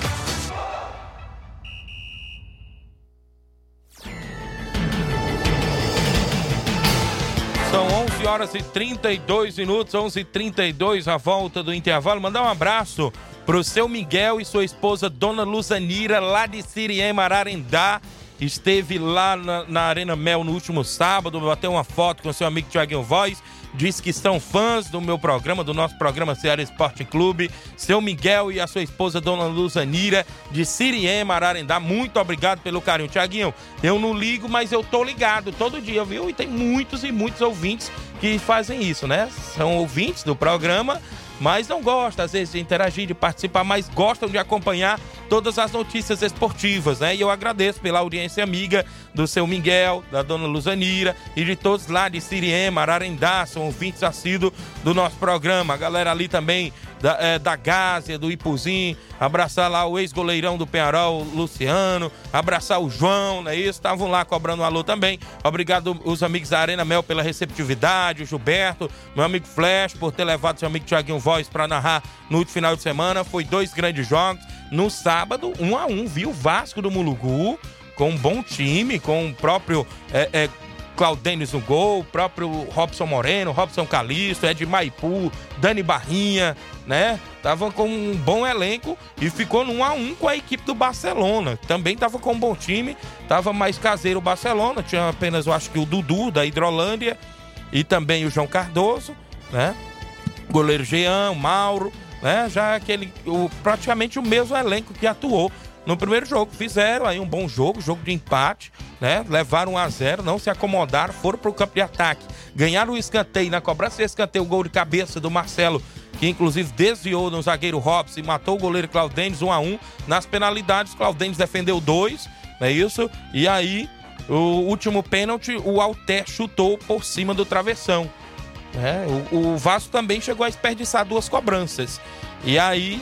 São onze horas e trinta e dois minutos, onze e trinta e dois, a volta do intervalo. Mandar um abraço pro seu Miguel e sua esposa, Dona Luzanira, lá de Siriema, Ararendá. Esteve lá na, na Arena Mel no último sábado, bateu uma foto com seu amigo Thiaguinho Voz. Diz que são fãs do meu programa, do nosso programa Ceará Esporte Clube. Seu Miguel e a sua esposa, Dona Luzanira, de Siriema, Ararendá. Muito obrigado pelo carinho. Thiaguinho, eu não ligo, mas eu tô ligado todo dia, viu? E tem muitos e muitos ouvintes que fazem isso, né? São ouvintes do programa, mas não gostam, às vezes, de interagir, de participar, mas gostam de acompanhar todas as notícias esportivas, né? E eu agradeço pela audiência amiga do seu Miguel, da Dona Luzanira e de todos lá de Siriema, Ararendá, são ouvintes assíduos do nosso programa. A galera ali também da, é, da Gásia, do Ipuzinho, abraçar lá o ex-goleirão do Penharol, Luciano, abraçar o João, não é isso? Estavam lá cobrando um alô também. Obrigado os amigos da Arena Mel pela receptividade, o Gilberto, meu amigo Flash, por ter levado seu amigo Thiaguinho Voz para narrar no último final de semana. Foi dois grandes jogos. No sábado, um a um, viu? Vasco do Mulugu, com um bom time, com o próprio é, é, Claudênis no gol, o próprio Robson Moreno, Robson Calixto, Ed Maipu, Dani Barrinha, né? Tava com um bom elenco e ficou no um a um com a equipe do Barcelona. Também tava com um bom time, tava mais caseiro o Barcelona, tinha apenas, eu acho que o Dudu, da Hidrolândia, e também o João Cardoso, né? Goleiro Jean, Mauro, né? Já aquele, o, praticamente o mesmo elenco que atuou no primeiro jogo. Fizeram aí um bom jogo, jogo de empate, né? Levaram um a zero, não se acomodaram, foram pro campo de ataque. Ganharam o escanteio, na cobrança de escanteio, o gol de cabeça do Marcelo, que inclusive desviou no zagueiro Robson e matou o goleiro Claudênis, um a um. Nas penalidades, Claudênis defendeu dois, não é isso? E aí o último pênalti, o Alter chutou por cima do travessão. É, o, o Vasco também chegou a desperdiçar duas cobranças. E aí,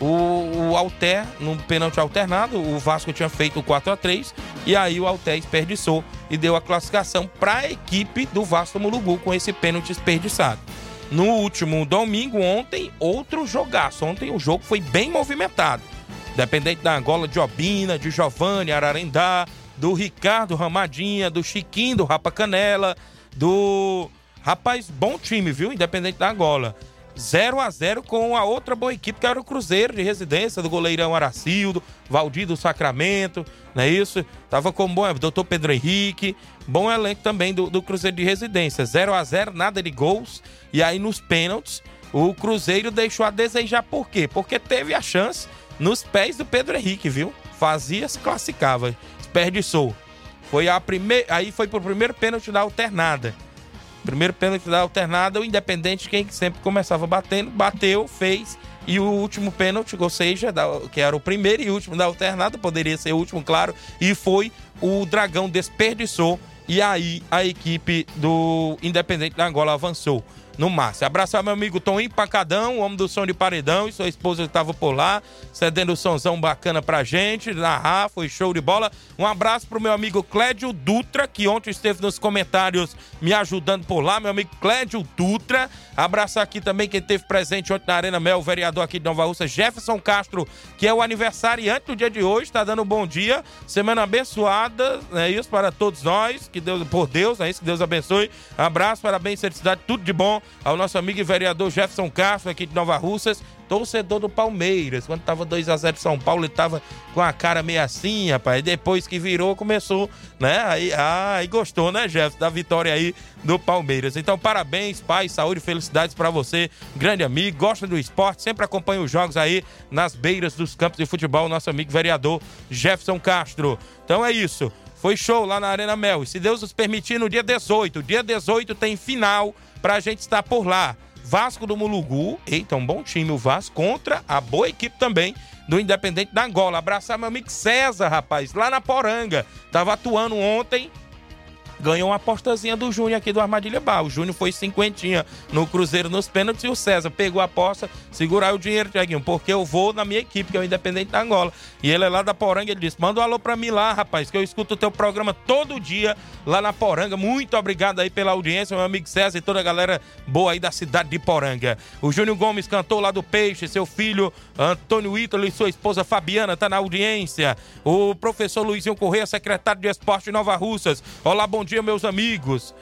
o, o Alter, num pênalti alternado, o Vasco tinha feito o quatro a três. E aí o Alter desperdiçou e deu a classificação para a equipe do Vasco Mulugu com esse pênalti desperdiçado. No último domingo, ontem, outro jogaço. Ontem o jogo foi bem movimentado. Dependente da Angola de Obina, de Giovanni Ararendá, do Ricardo Ramadinha, do Chiquinho, do Rapa Canela, do... Rapaz, bom time, viu? Independente da Angola. zero a zero com a outra boa equipe, que era o Cruzeiro de Residência, do goleirão Aracildo, Valdir do Sacramento, não é isso? Tava com bom, doutor Pedro Henrique, bom elenco também do, do Cruzeiro de Residência. zero a zero, nada de gols. E aí nos pênaltis, o Cruzeiro deixou a desejar. Por quê? Porque teve a chance nos pés do Pedro Henrique, viu? Fazia, se classificava, desperdiçou. Foi a primeira, aí foi pro primeiro pênalti da alternada. Primeiro pênalti da alternada, o Independente, quem sempre começava batendo, bateu, fez. E o último pênalti, ou seja, da, que era o primeiro e último da alternada, poderia ser o último, claro, e foi o Dragão desperdiçou. E aí a equipe do Independente da Angola avançou no máximo. Abraço ao meu amigo Tom Empacadão, o homem do som de paredão, e sua esposa que estava por lá, cedendo o somzão bacana pra gente, narrar, foi show de bola. Um abraço pro meu amigo Clédio Dutra, que ontem esteve nos comentários me ajudando por lá, meu amigo Clédio Dutra. Abraçar aqui também quem esteve presente ontem na Arena Mel, o vereador aqui de Nova Russa, Jefferson Castro, que é o aniversariante do dia de hoje, tá dando um bom dia, semana abençoada, é isso, para todos nós, que Deus, por Deus, é isso, que Deus abençoe. Abraço, parabéns, felicidade, tudo de bom ao nosso amigo e vereador Jefferson Castro, aqui de Nova Russas, torcedor do Palmeiras. Quando tava dois a zero de São Paulo, ele tava com a cara meio assim, rapaz. Depois que virou, começou, né? Aí, ah, aí gostou, né, Jefferson, da vitória aí do Palmeiras. Então, parabéns, paz, saúde e felicidades pra você, grande amigo, gosta do esporte, sempre acompanha os jogos aí nas beiras dos campos de futebol, nosso amigo vereador Jefferson Castro. Então é isso. Foi show lá na Arena Mel. E se Deus nos permitir, no dia dezoito, dia dezoito tem final pra gente estar por lá. Vasco do Mulugu, eita, um bom time o Vasco, contra a boa equipe também do Independente da Angola. Abraçar meu amigo César, rapaz, lá na Poranga. Tava atuando ontem, ganhou uma apostazinha do Júnior aqui do Armadilha Bar. O Júnior foi cinquentinha no Cruzeiro nos pênaltis e o César pegou a aposta, segurar o dinheiro, Tiaguinho, porque eu vou na minha equipe, que é o Independente da Angola. E ele é lá da Poranga, ele disse, manda um alô pra mim lá, rapaz, que eu escuto o teu programa todo dia lá na Poranga. Muito obrigado aí pela audiência, meu amigo César e toda a galera boa aí da cidade de Poranga. O Júnior Gomes, cantor lá do Peixe, seu filho Antônio Ítalo e sua esposa Fabiana tá na audiência. O professor Luizinho Correia, secretário de Esporte de Nova Russas. Olá, bom dia, meus amigos.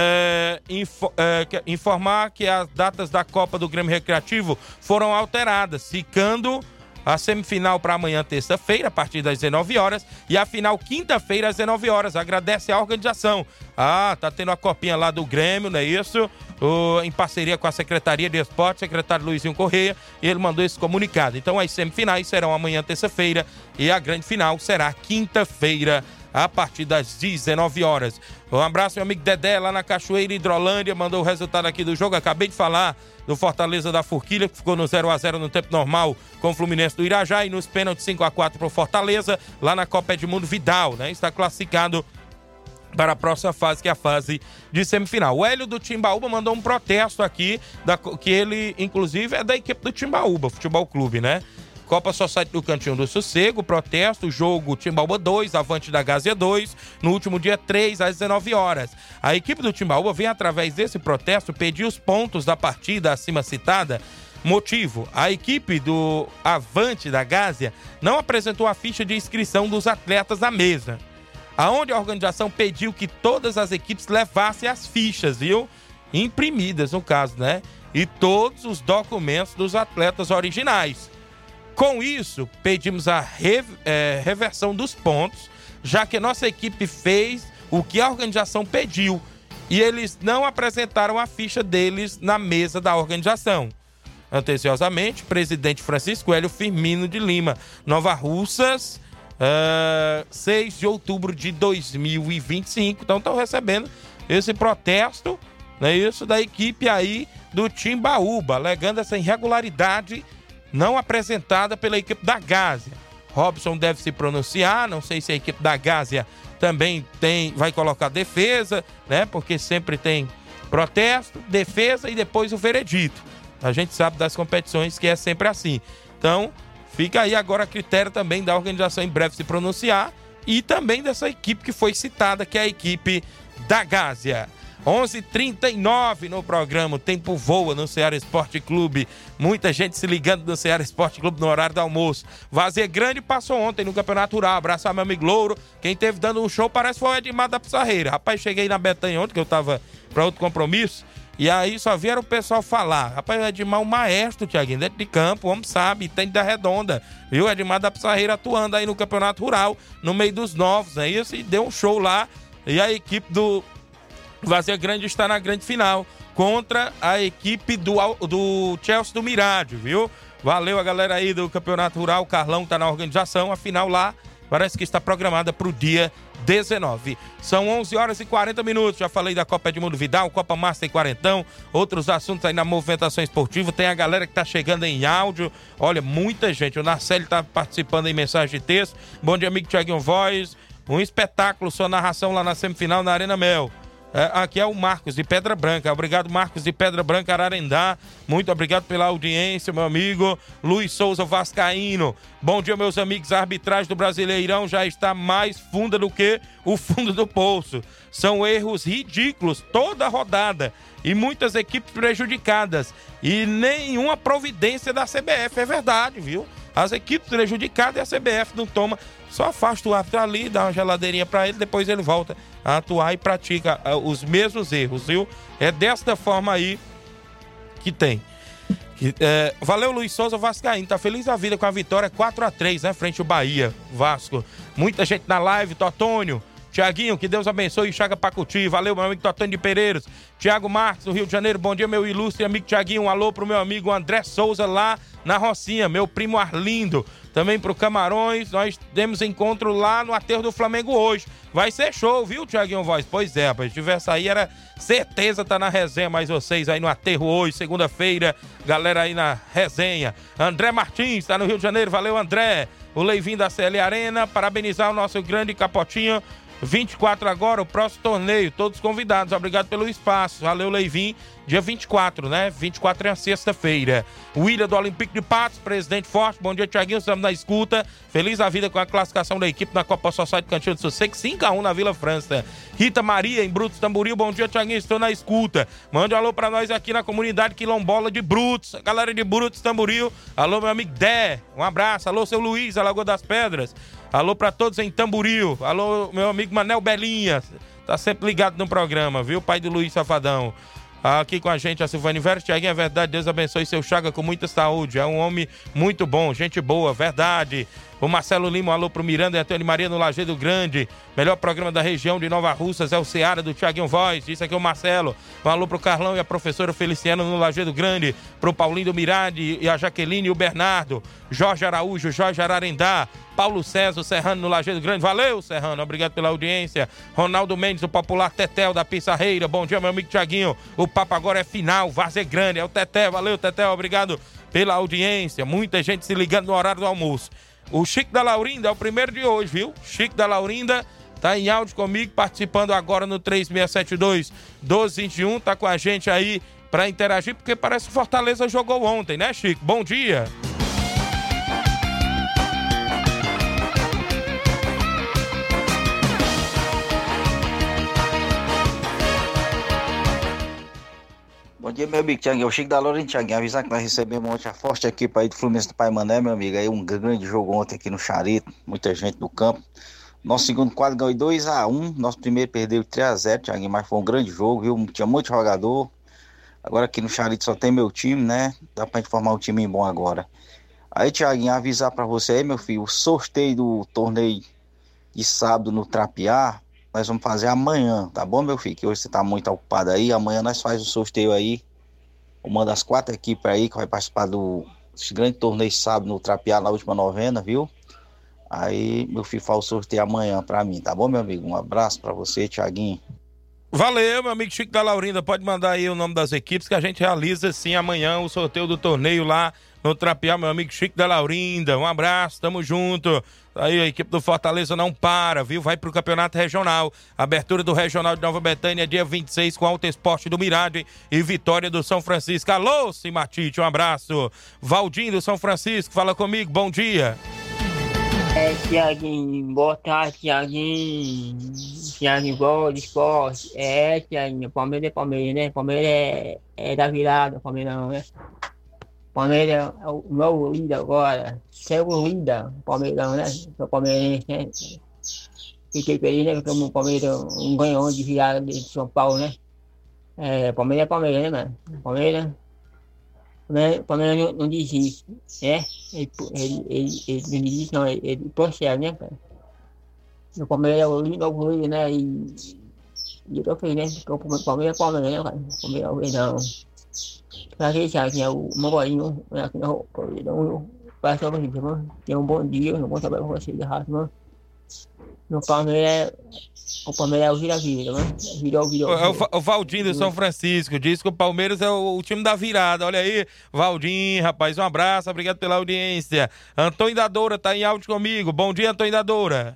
É, info, é, informar que as datas da Copa do Grêmio Recreativo foram alteradas, ficando a semifinal para amanhã, terça-feira, a partir das dezenove horas, e a final quinta-feira às dezenove horas. Agradece a organização. Ah, tá tendo a copinha lá do Grêmio, não é isso? O, em parceria com a Secretaria de Esporte, secretário Luizinho Correia, e ele mandou esse comunicado. Então as semifinais serão amanhã, terça-feira, e a grande final será quinta-feira, a partir das dezenove horas. Um abraço, meu amigo Dedé, lá na Cachoeira, Hidrolândia, mandou o resultado aqui do jogo. Acabei de falar do Fortaleza da Forquilha, que ficou no zero a zero no tempo normal com o Fluminense do Irajá, e nos pênaltis cinco a quatro para o Fortaleza, lá na Copa Edmundo Vidal, né? Está classificado para a próxima fase, que é a fase de semifinal. O Hélio do Timbaúba mandou um protesto aqui, da, que ele, inclusive, é da equipe do Timbaúba Futebol Clube, né? Copa Society do Cantinho do Sossego, protesto, jogo Timbaúba dois, Avante da Gásia dois, no último dia três, às dezenove horas. A equipe do Timbaúba vem, através desse protesto, pedir os pontos da partida acima citada. Motivo: a equipe do Avante da Gásia não apresentou a ficha de inscrição dos atletas à mesa, aonde a organização pediu que todas as equipes levassem as fichas, viu? Imprimidas, no caso, né? E todos os documentos dos atletas originais. Com isso, pedimos a re, é, reversão dos pontos, já que nossa equipe fez o que a organização pediu e eles não apresentaram a ficha deles na mesa da organização. Atenciosamente, presidente Francisco Hélio Firmino de Lima, Nova Russas, uh, seis de outubro de dois mil e vinte e cinco. Então, estão recebendo esse protesto, né, isso, da equipe aí do Timbaúba, alegando essa irregularidade não apresentada pela equipe da Gásia. Robson deve se pronunciar, não sei se a equipe da Gásia também tem, vai colocar defesa, né? Porque sempre tem protesto, defesa e depois o veredito. A gente sabe das competições que é sempre assim. Então, fica aí agora a critério também da organização em breve se pronunciar e também dessa equipe que foi citada, que é a equipe da Gásia. onze e trinta e nove no programa, o tempo voa no Ceará Esporte Clube, muita gente se ligando no Ceará Esporte Clube no horário do almoço. Vazia Grande passou ontem no Campeonato Rural, abraçar meu amigo Louro, quem teve dando um show parece foi o Edmar da Pissarreira. Rapaz, cheguei na Betânia ontem, que eu tava para outro compromisso, e aí só vieram o pessoal falar. Rapaz, o Edmar é um maestro, Tiaguinho, dentro de campo, o homem sabe, tem da redonda, viu? O Edmar da Pissarreira atuando aí no Campeonato Rural, no meio dos novos, é isso, e deu um show lá, e a equipe do Vazia Grande está na grande final contra a equipe do, do Chelsea do Mirádio, viu? Valeu a galera aí do Campeonato Rural, o Carlão está na organização, a final lá parece que está programada para o dia dezenove. São onze horas e quarenta minutos, já falei da Copa Edmundo Vidal, Copa Master e Quarentão, outros assuntos aí na movimentação esportiva, tem a galera que está chegando em áudio, olha, muita gente, o Narcélio está participando em mensagem de texto, bom dia amigo Thiaguinho Voz, um espetáculo, sua narração lá na semifinal na Arena Mel. É, aqui é o Marcos de Pedra Branca. Obrigado, Marcos de Pedra Branca, Ararendá. Muito obrigado pela audiência, meu amigo. Luiz Souza Vascaíno. Bom dia, meus amigos. A arbitragem do Brasileirão já está mais funda do que o fundo do poço. São erros ridículos toda rodada e muitas equipes prejudicadas. E nenhuma providência da C B F. É verdade, viu? As equipes prejudicadas e a C B F não toma. Só afasta o árbitro ali, dá uma geladeirinha para ele, depois ele volta a atuar e pratica uh, os mesmos erros, viu? É desta forma aí que tem. Que, é, valeu, Luiz Souza Vascaíno, tá feliz da vida com a vitória quatro a três, né? Frente ao Bahia, Vasco. Muita gente na live, Totônio, Tiaguinho, que Deus abençoe e Chaga Pacuti. Valeu, meu amigo Totônio de Pereiros. Tiago Marques, do Rio de Janeiro. Bom dia, meu ilustre amigo Tiaguinho. Um alô pro meu amigo André Souza lá na Rocinha. Meu primo Arlindo. Também pro Camarões. Nós temos encontro lá no aterro do Flamengo hoje. Vai ser show, viu, Tiaguinho Voz? Pois é, rapaz. Se tivesse aí, era certeza tá na resenha. Mais vocês aí no aterro hoje, segunda-feira. Galera aí na resenha. André Martins, tá no Rio de Janeiro. Valeu, André. O Leivinho da C L Arena. Parabenizar o nosso grande Capotinho. vinte e quatro agora, o próximo torneio, todos convidados, obrigado pelo espaço, valeu Leivin, dia vinte e quatro, né, vinte e quatro é a sexta-feira. William do Olympique de Patos, presidente forte, bom dia Tiaguinho, estamos na escuta, feliz a vida com a classificação da equipe na Copa Society Cantinho do Sossego, cinco a um na Vila França. Rita Maria, em Brutos Tamboril, bom dia Tiaguinho, estou na escuta, mande um alô pra nós aqui na comunidade Quilombola de Brutos, galera de Brutos Tamboril, alô meu amigo Dé, um abraço, alô seu Luiz, Alagoa das Pedras, alô pra todos em Tamboril, alô meu amigo Manel Belinha, tá sempre ligado no programa, viu, pai do Luiz Safadão. Aqui com a gente a Silvane Vera, Tiaguinho, é verdade, Deus abençoe seu Chaga com muita saúde, é um homem muito bom, gente boa, verdade. O Marcelo Lima, um alô pro Miranda e Antônio Maria no Lajeado Grande, melhor programa da região de Nova Russas é o Ceará do Tiaguinho Voz, isso aqui é o Marcelo, um alô pro Carlão e a professora Feliciano no Lajeado Grande, pro Paulinho do Mirade e a Jaqueline e o Bernardo, Jorge Araújo, Jorge Ararendá, Paulo César, Serrano no Lajeado Grande, valeu Serrano, obrigado pela audiência. Ronaldo Mendes, o popular Tetel da Pissarreira, bom dia meu amigo Tiaguinho, o papo agora é final, Vazia Grande, é o Tetel, valeu Tetel, obrigado pela audiência, muita gente se ligando no horário do almoço. O Chico da Laurinda é o primeiro de hoje, viu? Chico da Laurinda tá em áudio comigo, participando agora no três seis sete dois, um dois dois um, tá com a gente aí pra interagir, porque parece que o Fortaleza jogou ontem, né, Chico? Bom dia! Bom dia, meu amigo Tiaguinho. É o Chico da Laurinda, Tiaguinho. Avisar que nós recebemos ontem a forte equipe aí do Fluminense do Pai Mané, meu amigo. Aí um grande jogo ontem aqui no Charito, muita gente no campo. Nosso segundo quadro ganhou dois a um, nosso primeiro perdeu três a zero, Tiaguinho, mas foi um grande jogo, viu? Tinha muito jogador. Agora aqui no Charito só tem meu time, né? Dá pra gente formar um time bom agora. Aí, Tiaguinho, avisar pra você aí, meu filho, o sorteio do torneio de sábado no Trapiá, nós vamos fazer amanhã, tá bom, meu filho? Que hoje você tá muito ocupado aí. Amanhã nós fazemos o sorteio aí. Uma das quatro equipes aí que vai participar do grande torneio sábado no Trapiá, na última novena, viu? Aí, meu filho, faz o sorteio amanhã pra mim, tá bom, meu amigo? Um abraço pra você, Tiaguinho. Valeu, meu amigo Chico da Laurinda. Pode mandar aí o nome das equipes que a gente realiza, sim, amanhã o sorteio do torneio lá no Trapiá, meu amigo Chico da Laurinda. Um abraço, tamo junto. Aí a equipe do Fortaleza não para, viu? Vai pro Campeonato Regional. Abertura do Regional de Nova Betânia, dia vinte e seis, com Alto Esporte do Mirade e Vitória do São Francisco. Alô, Simatite, um abraço. Valdinho do São Francisco, fala comigo, bom dia. É, Tiaguinho, boa tarde, Tiaguinho. Tiaguinho, gol de esporte. É, Tiaguinho, Palmeiras é Palmeiras, né? Palmeiras é, é da virada, Palmeirão, né? Palmeiras é o novo líder agora. Segundo líder, Palmeirão, né? Sou palmeirense, né? Fiquei feliz, né? Porque o Palmeiras um ganhou de virada de São Paulo, né? É, Palmeiras é Palmeiras, né, mano? Palmeiras. O Palmeiras não, não desiste, né? Ele, ele, ele, ele não desiste, não, ele, ele prossegue, né, cara? O Palmeiras é o novo líder, né? E, e eu tô feliz, né? Porque o Palmeiras é Palmeiras, né, cara? O Palmeiras é o Verdão. Pra que isso aqui é o Mangolinho, aqui na roupa, então, para só vocês, mano. Tenha um bom dia, um bom trabalho com vocês, rato, mano. No Palmeiras, o Palmeiras é o vira-vira, mano. Virou, virou. É o, o Valdinho do São Francisco diz que o Palmeiras é o, o time da virada. Olha aí, Valdinho, rapaz, um abraço, obrigado pela audiência. Antônio da Doura tá em áudio comigo. Bom dia, Antônio da Doura.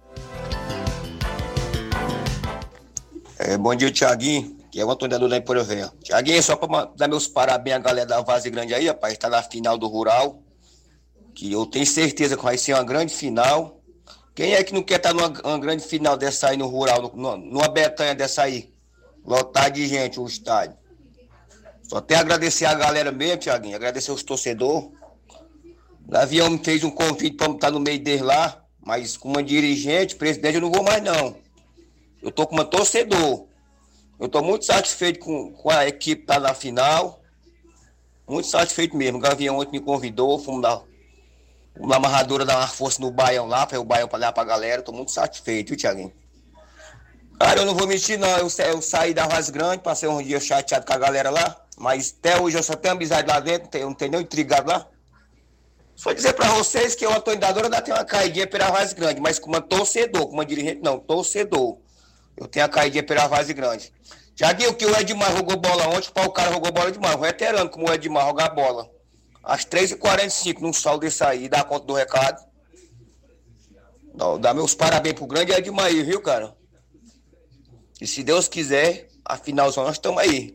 É, bom dia, Tiaguinho, que é o Antônio da Doura aí por Oveia. Tiaguinho, só pra dar meus parabéns à galera da Vaze Grande aí, rapaz, tá na final do Rural, que eu tenho certeza que vai ser uma grande final. Quem é que não quer estar numa, numa grande final dessa aí no Rural, no, numa Betânia dessa aí? Lotar de gente o estádio. Só tem a agradecer a galera mesmo, Tiaguinho, agradecer os torcedores. O Gavião me fez um convite para estar no meio deles lá, mas como dirigente, presidente, eu não vou mais não. Eu tô como torcedor. Eu tô muito satisfeito com, com a equipe que tá na final. Muito satisfeito mesmo. O Gavião ontem me convidou, fomos lá. Uma amarradora dar uma força no Baião lá, para o Baião para dar pra galera. Tô muito satisfeito, viu, Tiaguinho? Cara, eu não vou mentir, não. Eu, eu saí da Vaz Grande, passei um dia chateado com a galera lá, mas até hoje eu só tenho amizade lá dentro, eu não tenho nem intrigado lá. Só dizer pra vocês que o Antônio da Doura ainda tem uma caidinha pela Vaz Grande, mas como torcedor, como dirigente, não, torcedor. Eu tenho a caidinha pela Vaz Grande. Tiaguinho, que o Edmar jogou bola ontem, o cara jogou bola demais. Um veterano como o Edmar jogar bola. Às três e quarenta e cinco, num sol desse aí, dá conta do recado. Dá, dá meus parabéns pro grande Edmar aí, viu, cara? E se Deus quiser, afinal, nós estamos aí.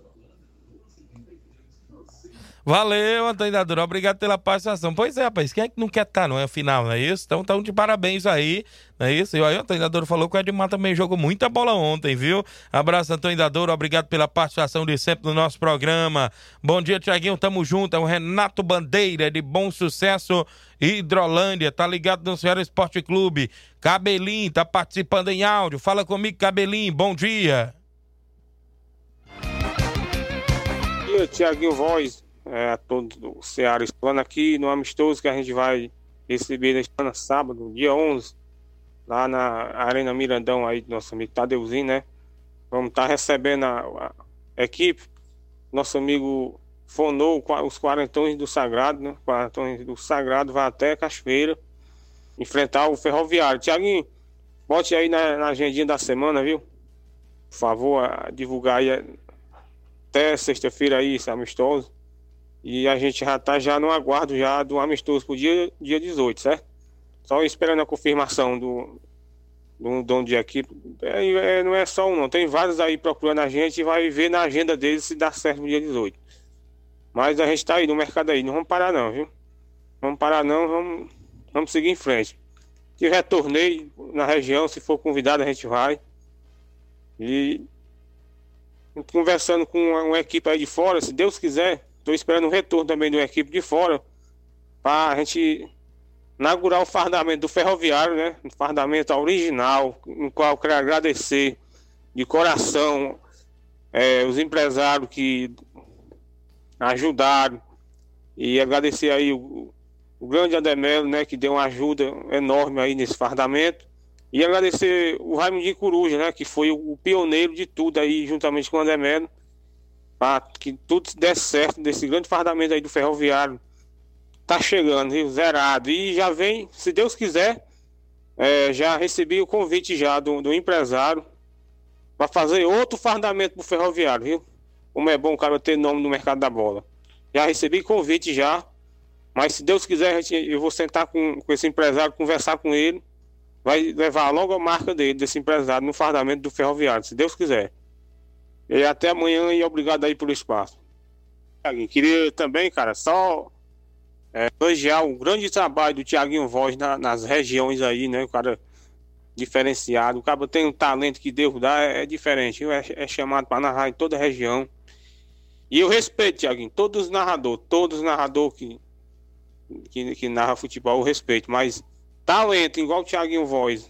Valeu, Antônio da Doura, obrigado pela participação. Pois é, rapaz, quem é que não quer estar, não é final, não é isso? Então, então de parabéns aí, não é isso? E aí, o Antônio da Doura falou que o Edmar também jogou muita bola ontem, viu? Abraço, Antônio da Doura, obrigado pela participação de sempre no nosso programa. Bom dia, Tiaguinho, tamo junto, é o Renato Bandeira, de Bom Sucesso, Hidrolândia, tá ligado no Ceará Esporte Clube. Cabelinho, tá participando em áudio, fala comigo, Cabelinho, bom dia. Bom dia, Tiaguinho Voz. É, a todos do Ceará, falando aqui no amistoso que a gente vai receber neste ano, sábado, dia onze, lá na Arena Mirandão, aí do nosso amigo Tadeuzinho, né? Vamos estar tá recebendo a, a equipe. Nosso amigo fonou os quarentões do Sagrado, né? Quarentões do Sagrado vai até Cachoeira enfrentar o Ferroviário. Tiaguinho, bote aí na, na agendinha da semana, viu? Por favor, a, divulgar aí a, até sexta-feira aí esse amistoso. E a gente já tá já no aguardo já do amistoso pro dia, dia dezoito, certo? Só esperando a confirmação do, do dono de equipe. É, é, não é só um, não. Tem vários aí procurando a gente e vai ver na agenda deles se dá certo no dia dezoito. Mas a gente tá aí no mercado aí. Não vamos parar não, viu? Vamos parar não, vamos, vamos seguir em frente. Se tiver torneio na região, se for convidado a gente vai. E conversando com uma, uma equipe aí de fora, se Deus quiser... Estou esperando o retorno também de uma equipe de fora para a gente inaugurar o fardamento do Ferroviário, né? Um fardamento original, no qual eu quero agradecer de coração é, os empresários que ajudaram e agradecer aí o, o grande Ademelo, né? Que deu uma ajuda enorme aí nesse fardamento e agradecer o Raimundinho Coruja, né? Que foi o, o pioneiro de tudo aí, juntamente com o Ademelo, para que tudo desse certo desse grande fardamento aí do Ferroviário. Tá chegando, viu? Zerado. E já vem, se Deus quiser, é, já recebi o convite já do, do empresário para fazer outro fardamento pro Ferroviário, viu? Como é bom o cara ter nome no mercado da bola. Já recebi convite já Mas se Deus quiser, a gente, eu vou sentar com, com esse empresário, conversar com ele, vai levar logo a marca dele, desse empresário, no fardamento do Ferroviário, se Deus quiser. E até amanhã e obrigado aí pelo espaço. Queria também, cara, só é, elogiar o grande trabalho do Thiaguinho Voz na, nas regiões aí, né? O cara diferenciado, o cara tem um talento que Deus dá, é, é diferente, é, é chamado para narrar em toda a região. E eu respeito, Thiaguinho, todos os narradores, todos os narradores que, que, que narram futebol, eu respeito, mas talento igual o Thiaguinho Voz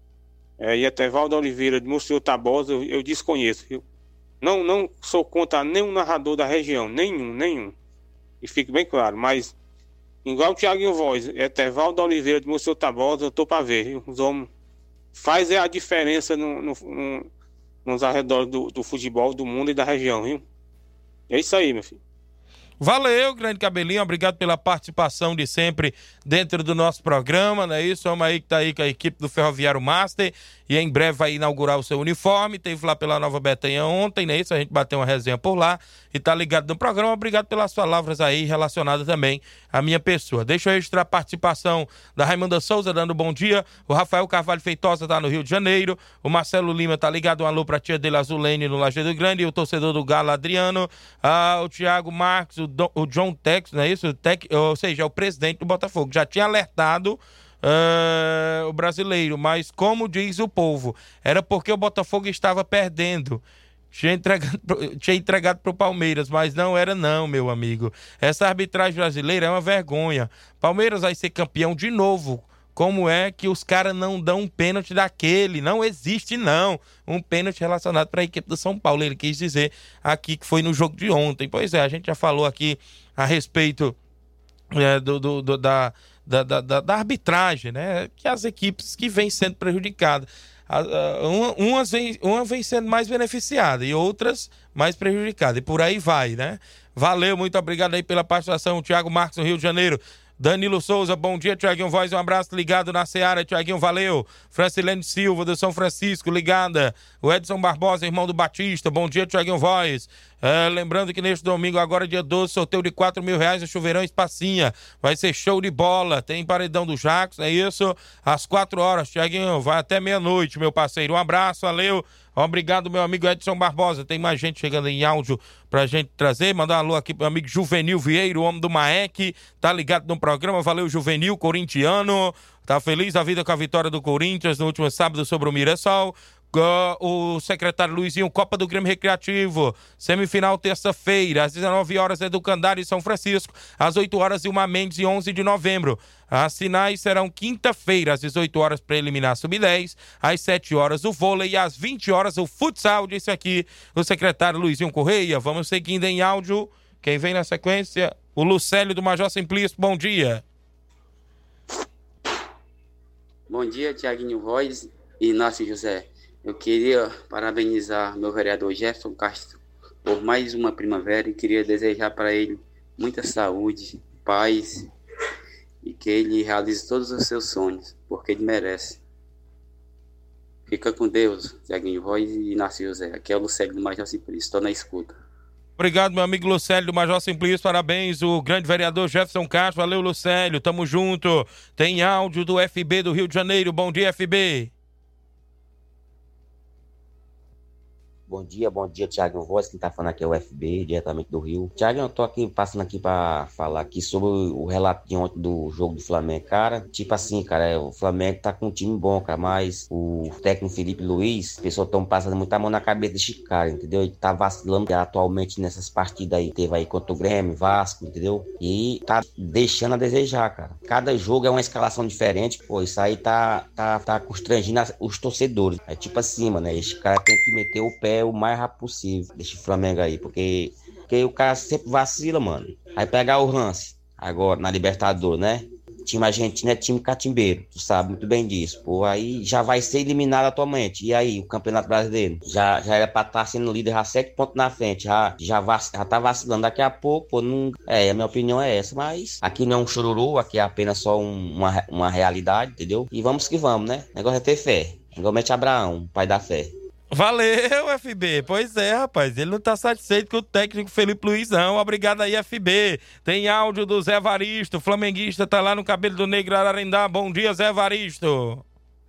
é, e até Valdo Oliveira, de Monsenhor Tabosa, eu, eu desconheço. Eu não, não sou contra nenhum narrador da região, nenhum, nenhum. E fique bem claro, mas igual o Thiaguinho Voz, até Valdo Oliveira, de Monsenhor Tabosa, eu tô para ver, viu? Os homens fazem a diferença no, no, no, nos arredores do, do futebol, do mundo e da região, viu? É isso aí, meu filho. Valeu, grande Cabelinho, obrigado pela participação de sempre dentro do nosso programa, não é isso? Homem aí que tá aí com a equipe do Ferroviário Master e em breve vai inaugurar o seu uniforme, teve lá pela Nova Betânia ontem, não é isso? A gente bateu uma resenha por lá e tá ligado no programa, obrigado pelas palavras aí relacionadas também à minha pessoa. Deixa eu registrar a participação da Raimunda Souza dando bom dia, o Rafael Carvalho Feitosa tá no Rio de Janeiro, o Marcelo Lima tá ligado, um alô pra tia dele Azulene no Lajeado Grande e o torcedor do Galo Adriano, ah, o Thiago Marques, o o John Tex, não é isso? O Tex, ou seja, é o presidente do Botafogo. Já tinha alertado uh, o brasileiro, mas como diz o povo, era porque o Botafogo estava perdendo. Tinha entregado, tinha entregado para o Palmeiras, mas não era não, meu amigo. Essa arbitragem brasileira é uma vergonha. Palmeiras vai ser campeão de novo. Como é que os caras não dão um pênalti daquele? Não existe, não. Um pênalti relacionado para a equipe do São Paulo. Ele quis dizer aqui que foi no jogo de ontem. Pois é, a gente já falou aqui a respeito é, do, do, do, da, da, da, da arbitragem, né? Que as equipes que vêm sendo prejudicadas. Uma, umas vem, uma vem sendo mais beneficiada e outras mais prejudicadas. E por aí vai, né? Valeu, muito obrigado aí pela participação. Thiago Marques, no Rio de Janeiro. Danilo Souza, bom dia, Thiaguinho Voz, um abraço, ligado na Seara, Thiaguinho, valeu. Francilene Silva, do São Francisco, ligada. O Edson Barbosa, irmão do Batista, bom dia, Thiaguinho Voz. É, lembrando que neste domingo, agora dia doze, sorteio de quatro mil reais no Chuveirão Espacinha. Vai ser show de bola, tem paredão do Jacos, é isso? Às quatro horas, Thiaguinho, vai até meia-noite, meu parceiro. Um abraço, valeu. Obrigado, meu amigo Edson Barbosa. Tem mais gente chegando em áudio pra gente trazer. Mandar um alô aqui pro meu amigo Juvenil Vieira, o homem do Maek. Tá ligado no programa. Valeu, Juvenil, corintiano. Tá feliz da vida com a vitória do Corinthians no último sábado sobre o Mirassol. O secretário Luizinho, Copa do Grêmio Recreativo, semifinal terça-feira, às dezenove horas é do Candário em São Francisco, às oito horas Ilmar Mendes e onze de novembro. As finais serão quinta-feira, às dezoito horas para eliminar sub dez, às sete horas o vôlei e às vinte horas o futsal, disse aqui o secretário Luizinho Correia. Vamos seguindo em áudio, quem vem na sequência, o Lucélio do Major Simplício, bom dia. Bom dia, Thiaguinho Voz e Inácio José. Eu queria parabenizar meu vereador Jefferson Castro por mais uma primavera e queria desejar para ele muita saúde, paz e que ele realize todos os seus sonhos, porque ele merece. Fica com Deus, Thiaguinho Voz e Inácio José. Aqui é o Lucélio do Major Simplício, estou na escuta. Obrigado, meu amigo Lucélio do Major Simplício, parabéns, o grande vereador Jefferson Castro, valeu, Lucélio, tamo junto. Tem áudio do F B do Rio de Janeiro, bom dia, F B. Bom dia, bom dia, Thiago Voz, quem tá falando aqui é o F B, diretamente do Rio. Thiago, eu tô aqui, passando aqui pra falar aqui sobre o relato de ontem do jogo do Flamengo, cara. Tipo assim, cara, o Flamengo tá com um time bom, cara, mas o técnico Felipe Luiz, as pessoas tão passando muita mão na cabeça desse cara, entendeu? Ele tá vacilando atualmente nessas partidas aí, teve aí contra o Grêmio, Vasco, entendeu? E tá deixando a desejar, cara. Cada jogo é uma escalação diferente, pô, isso aí tá, tá, tá constrangindo os torcedores. É tipo assim, mano, esse cara tem que meter o pé o mais rápido possível desse Flamengo aí, porque, porque o cara sempre vacila, mano. Aí pegar o Rance agora na Libertadores, né? Time argentino é time catimbeiro, tu sabe muito bem disso, pô. Aí já vai ser eliminado atualmente. E aí, o Campeonato Brasileiro? Já, já era pra estar sendo líder, já sete pontos na frente, já, já, vac, já tá vacilando. Daqui a pouco, pô, não. É, a minha opinião é essa, mas aqui não é um chororô, aqui é apenas só um, uma, uma realidade, entendeu? E vamos que vamos, né? O negócio é ter fé. Igualmente Abraão, pai da fé. Valeu, F B. Pois é, rapaz. Ele não tá satisfeito com o técnico Felipe Luiz, não. Obrigado aí, F B. Tem áudio do Zé Evaristo, flamenguista, tá lá no Cabelo do Negro Ararendá. Bom dia, Zé Evaristo.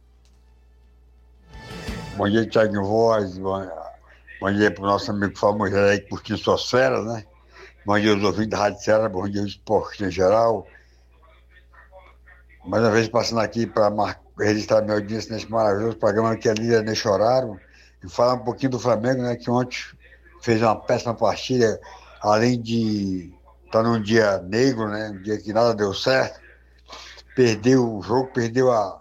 Bom dia, Thiago Voz. Bom, bom dia pro nosso amigo Fábio aí, curtindo suas férias, né? Bom dia aos ouvintes da Rádio Ceará, bom dia ao esporte em geral. Mais uma vez passando aqui para registrar minha audiência nesse maravilhoso programa que é líder nesse horário. E falar um pouquinho do Flamengo, né, que ontem fez uma péssima partida, além de estar num dia negro, né, um dia que nada deu certo, perdeu o jogo, perdeu a,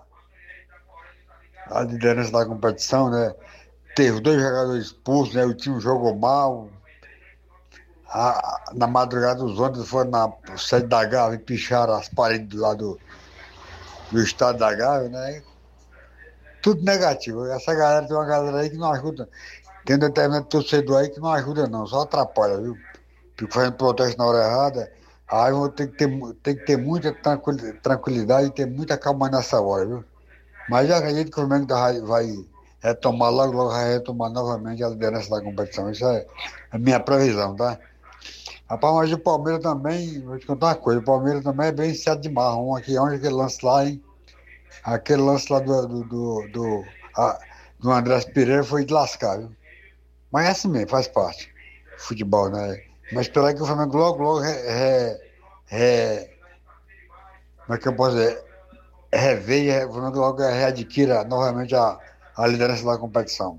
a liderança da competição, né, teve dois jogadores expulsos, né, o time jogou mal, a, na madrugada os ônibus foram na sede da Gávea e picharam as paredes do lado do estado da Gávea, né, tudo negativo. Essa galera tem uma galera aí que não ajuda. Tem um determinado torcedor aí que não ajuda, não, só atrapalha, viu? Fico fazendo protesto na hora errada. Aí eu vou ter que ter, tem que ter muita tranquilidade e ter muita calma nessa hora, viu? Mas eu acredito que o Flamengo vai retomar, logo, logo vai retomar novamente a liderança da competição. Isso é a minha previsão, tá? Rapaz, mas o Palmeiras também, vou te contar uma coisa, o Palmeiras também é bem cedo de marrom aqui, onde aquele lance lá, hein? Aquele lance lá do, do, do, do, a, do Andrés Pereira foi de lascar, viu? Mas é assim mesmo, faz parte. Futebol, né? Mas esperar que o Flamengo logo, logo re, re, re, como é que eu posso dizer? Reveia, o Flamengo logo readquira novamente a, a liderança da competição.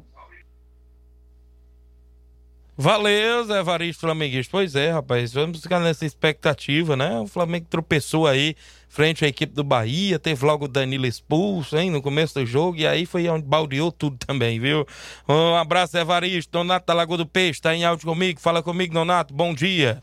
Valeu, Zé Evaristo, flamenguista. Pois é, rapaz, vamos ficar nessa expectativa, né? O Flamengo tropeçou aí frente à equipe do Bahia, teve logo o Danilo expulso, hein, no começo do jogo, e aí foi onde baldeou tudo também, viu? Um abraço, Zé Evaristo. Donato da Lagoa do Peixe, tá em áudio comigo, fala comigo, Donato, bom dia.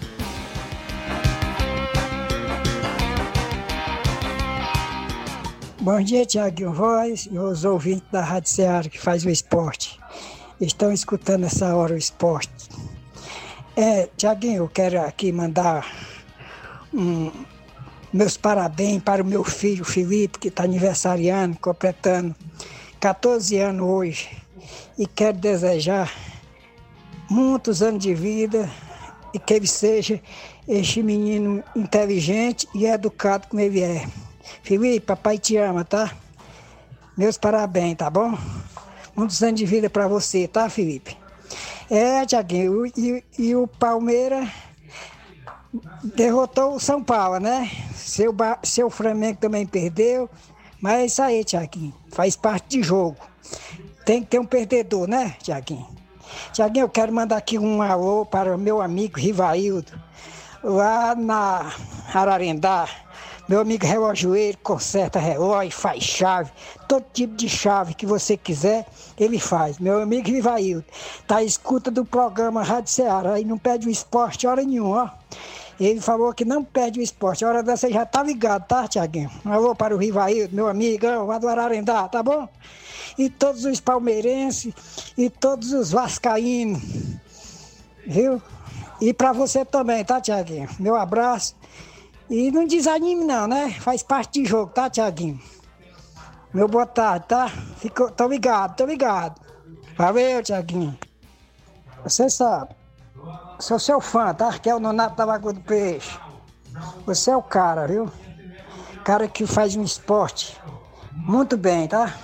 Bom dia, Thiaguinho Voz e os ouvintes da Rádio Ceará que faz o esporte. Estão escutando essa hora o esporte. É, Thiaguinho, eu quero aqui mandar um, meus parabéns para o meu filho Felipe, que está aniversariando, completando catorze anos hoje. E quero desejar muitos anos de vida e que ele seja este menino inteligente e educado como ele é. Felipe, papai te ama, tá? Meus parabéns, tá bom? Muitos anos de vida pra você, tá, Felipe? É, Thiaguinho, e, e o Palmeiras derrotou o São Paulo, né? Seu, seu Flamengo também perdeu, mas é isso aí, Thiaguinho, faz parte de jogo. Tem que ter um perdedor, né, Thiaguinho? Thiaguinho, eu quero mandar aqui um alô para o meu amigo Rivaildo, lá na Ararendá. Meu amigo relojoeiro, conserta relógio, faz chave, todo tipo de chave que você quiser, ele faz. Meu amigo Rivaildo, tá à escuta do programa Rádio Ceará e não perde o esporte hora nenhuma, ó. Ele falou que não perde o esporte, a hora dessa já tá ligado, tá, Thiaguinho? Um alô para o Rivaildo, meu amigo, lá do Ararendá, tá bom? E todos os palmeirenses e todos os vascaínos, viu? E para você também, tá, Thiaguinho? Meu abraço. E não desanime não, né? Faz parte de jogo, tá, Thiaguinho? Meu boa tarde, tá? Fico, tô ligado, tô ligado. Valeu, Thiaguinho. Você sabe, sou seu fã, tá? Que é o Nonato da Lagoa do Peixe. Você é o cara, viu? Cara que faz um esporte muito bem, tá?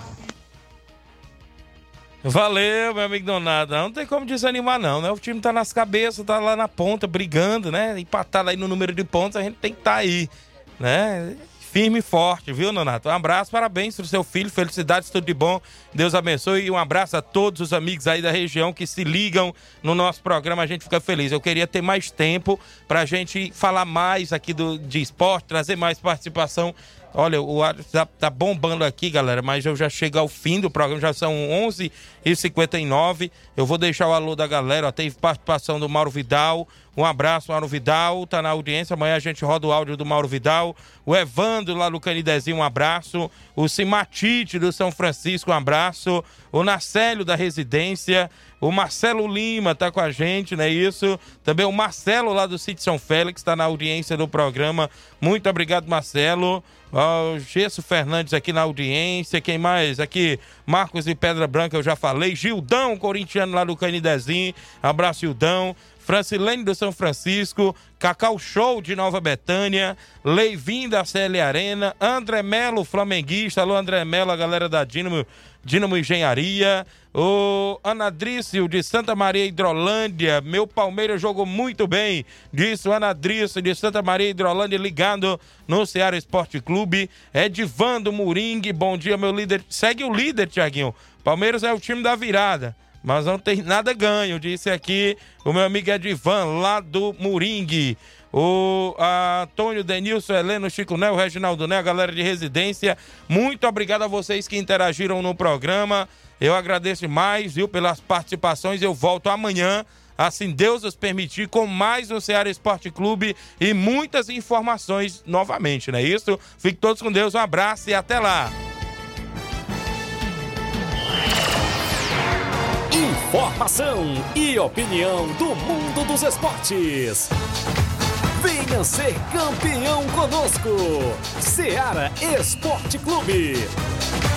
Valeu, meu amigo Donato. Não tem como desanimar não, né? O time tá nas cabeças, tá lá na ponta, brigando, né? Empatado aí no número de pontos, a gente tem que estar tá aí, né? Firme e forte, viu, Donato? Um abraço, parabéns pro seu filho, felicidades, tudo de bom. Deus abençoe e um abraço a todos os amigos aí da região que se ligam no nosso programa, a gente fica feliz. Eu queria ter mais tempo pra gente falar mais aqui do, de esporte, trazer mais participação. Olha, o ar tá, tá bombando aqui, galera, mas eu já chego ao fim do programa, já são onze e cinquenta e nove. Eu vou deixar o alô da galera, ó, teve participação do Mauro Vidal, Um abraço, Mauro Vidal, tá na audiência. Amanhã a gente roda o áudio do Mauro Vidal. O Evandro lá do Canidezinho, um abraço. O Simatite do São Francisco, um abraço. O Nacélio da Residência. O Marcelo Lima tá com a gente, não é isso? Também o Marcelo lá do Sítio São Félix tá na audiência do programa. Muito obrigado, Marcelo. O Gesso Fernandes aqui na audiência. Quem mais? Aqui, Marcos de Pedra Branca, eu já falei. Gildão, corintiano lá do Canidezinho. Abraço, Gildão. Francilene do São Francisco, Cacau Show de Nova Betânia, Leivin da C L Arena, André Melo, flamenguista. Alô, André Melo, a galera da Dínamo, Dínamo Engenharia, o Anadrício de Santa Maria Hidrolândia, meu Palmeiras jogou muito bem, disse o Anadrício de Santa Maria Hidrolândia, ligado no Ceará Esporte Clube. Edivando Muringue, bom dia, meu líder. Segue o líder, Tiaguinho. Palmeiras é o time da virada, mas não tem nada ganho, disse aqui o meu amigo Edivan, lá do Muringue. O Antônio Denilson, Heleno, Chico Né, o Reginaldo Né, a galera de Residência, muito obrigado a vocês que interagiram no programa. Eu agradeço mais, viu, pelas participações. Eu volto amanhã, assim Deus nos permitir, com mais um Ceará Esporte Clube e muitas informações novamente, não é isso? Fiquem todos com Deus, um abraço e até lá. Informação e opinião do mundo dos esportes. Venha ser campeão conosco. Ceará Esporte Clube.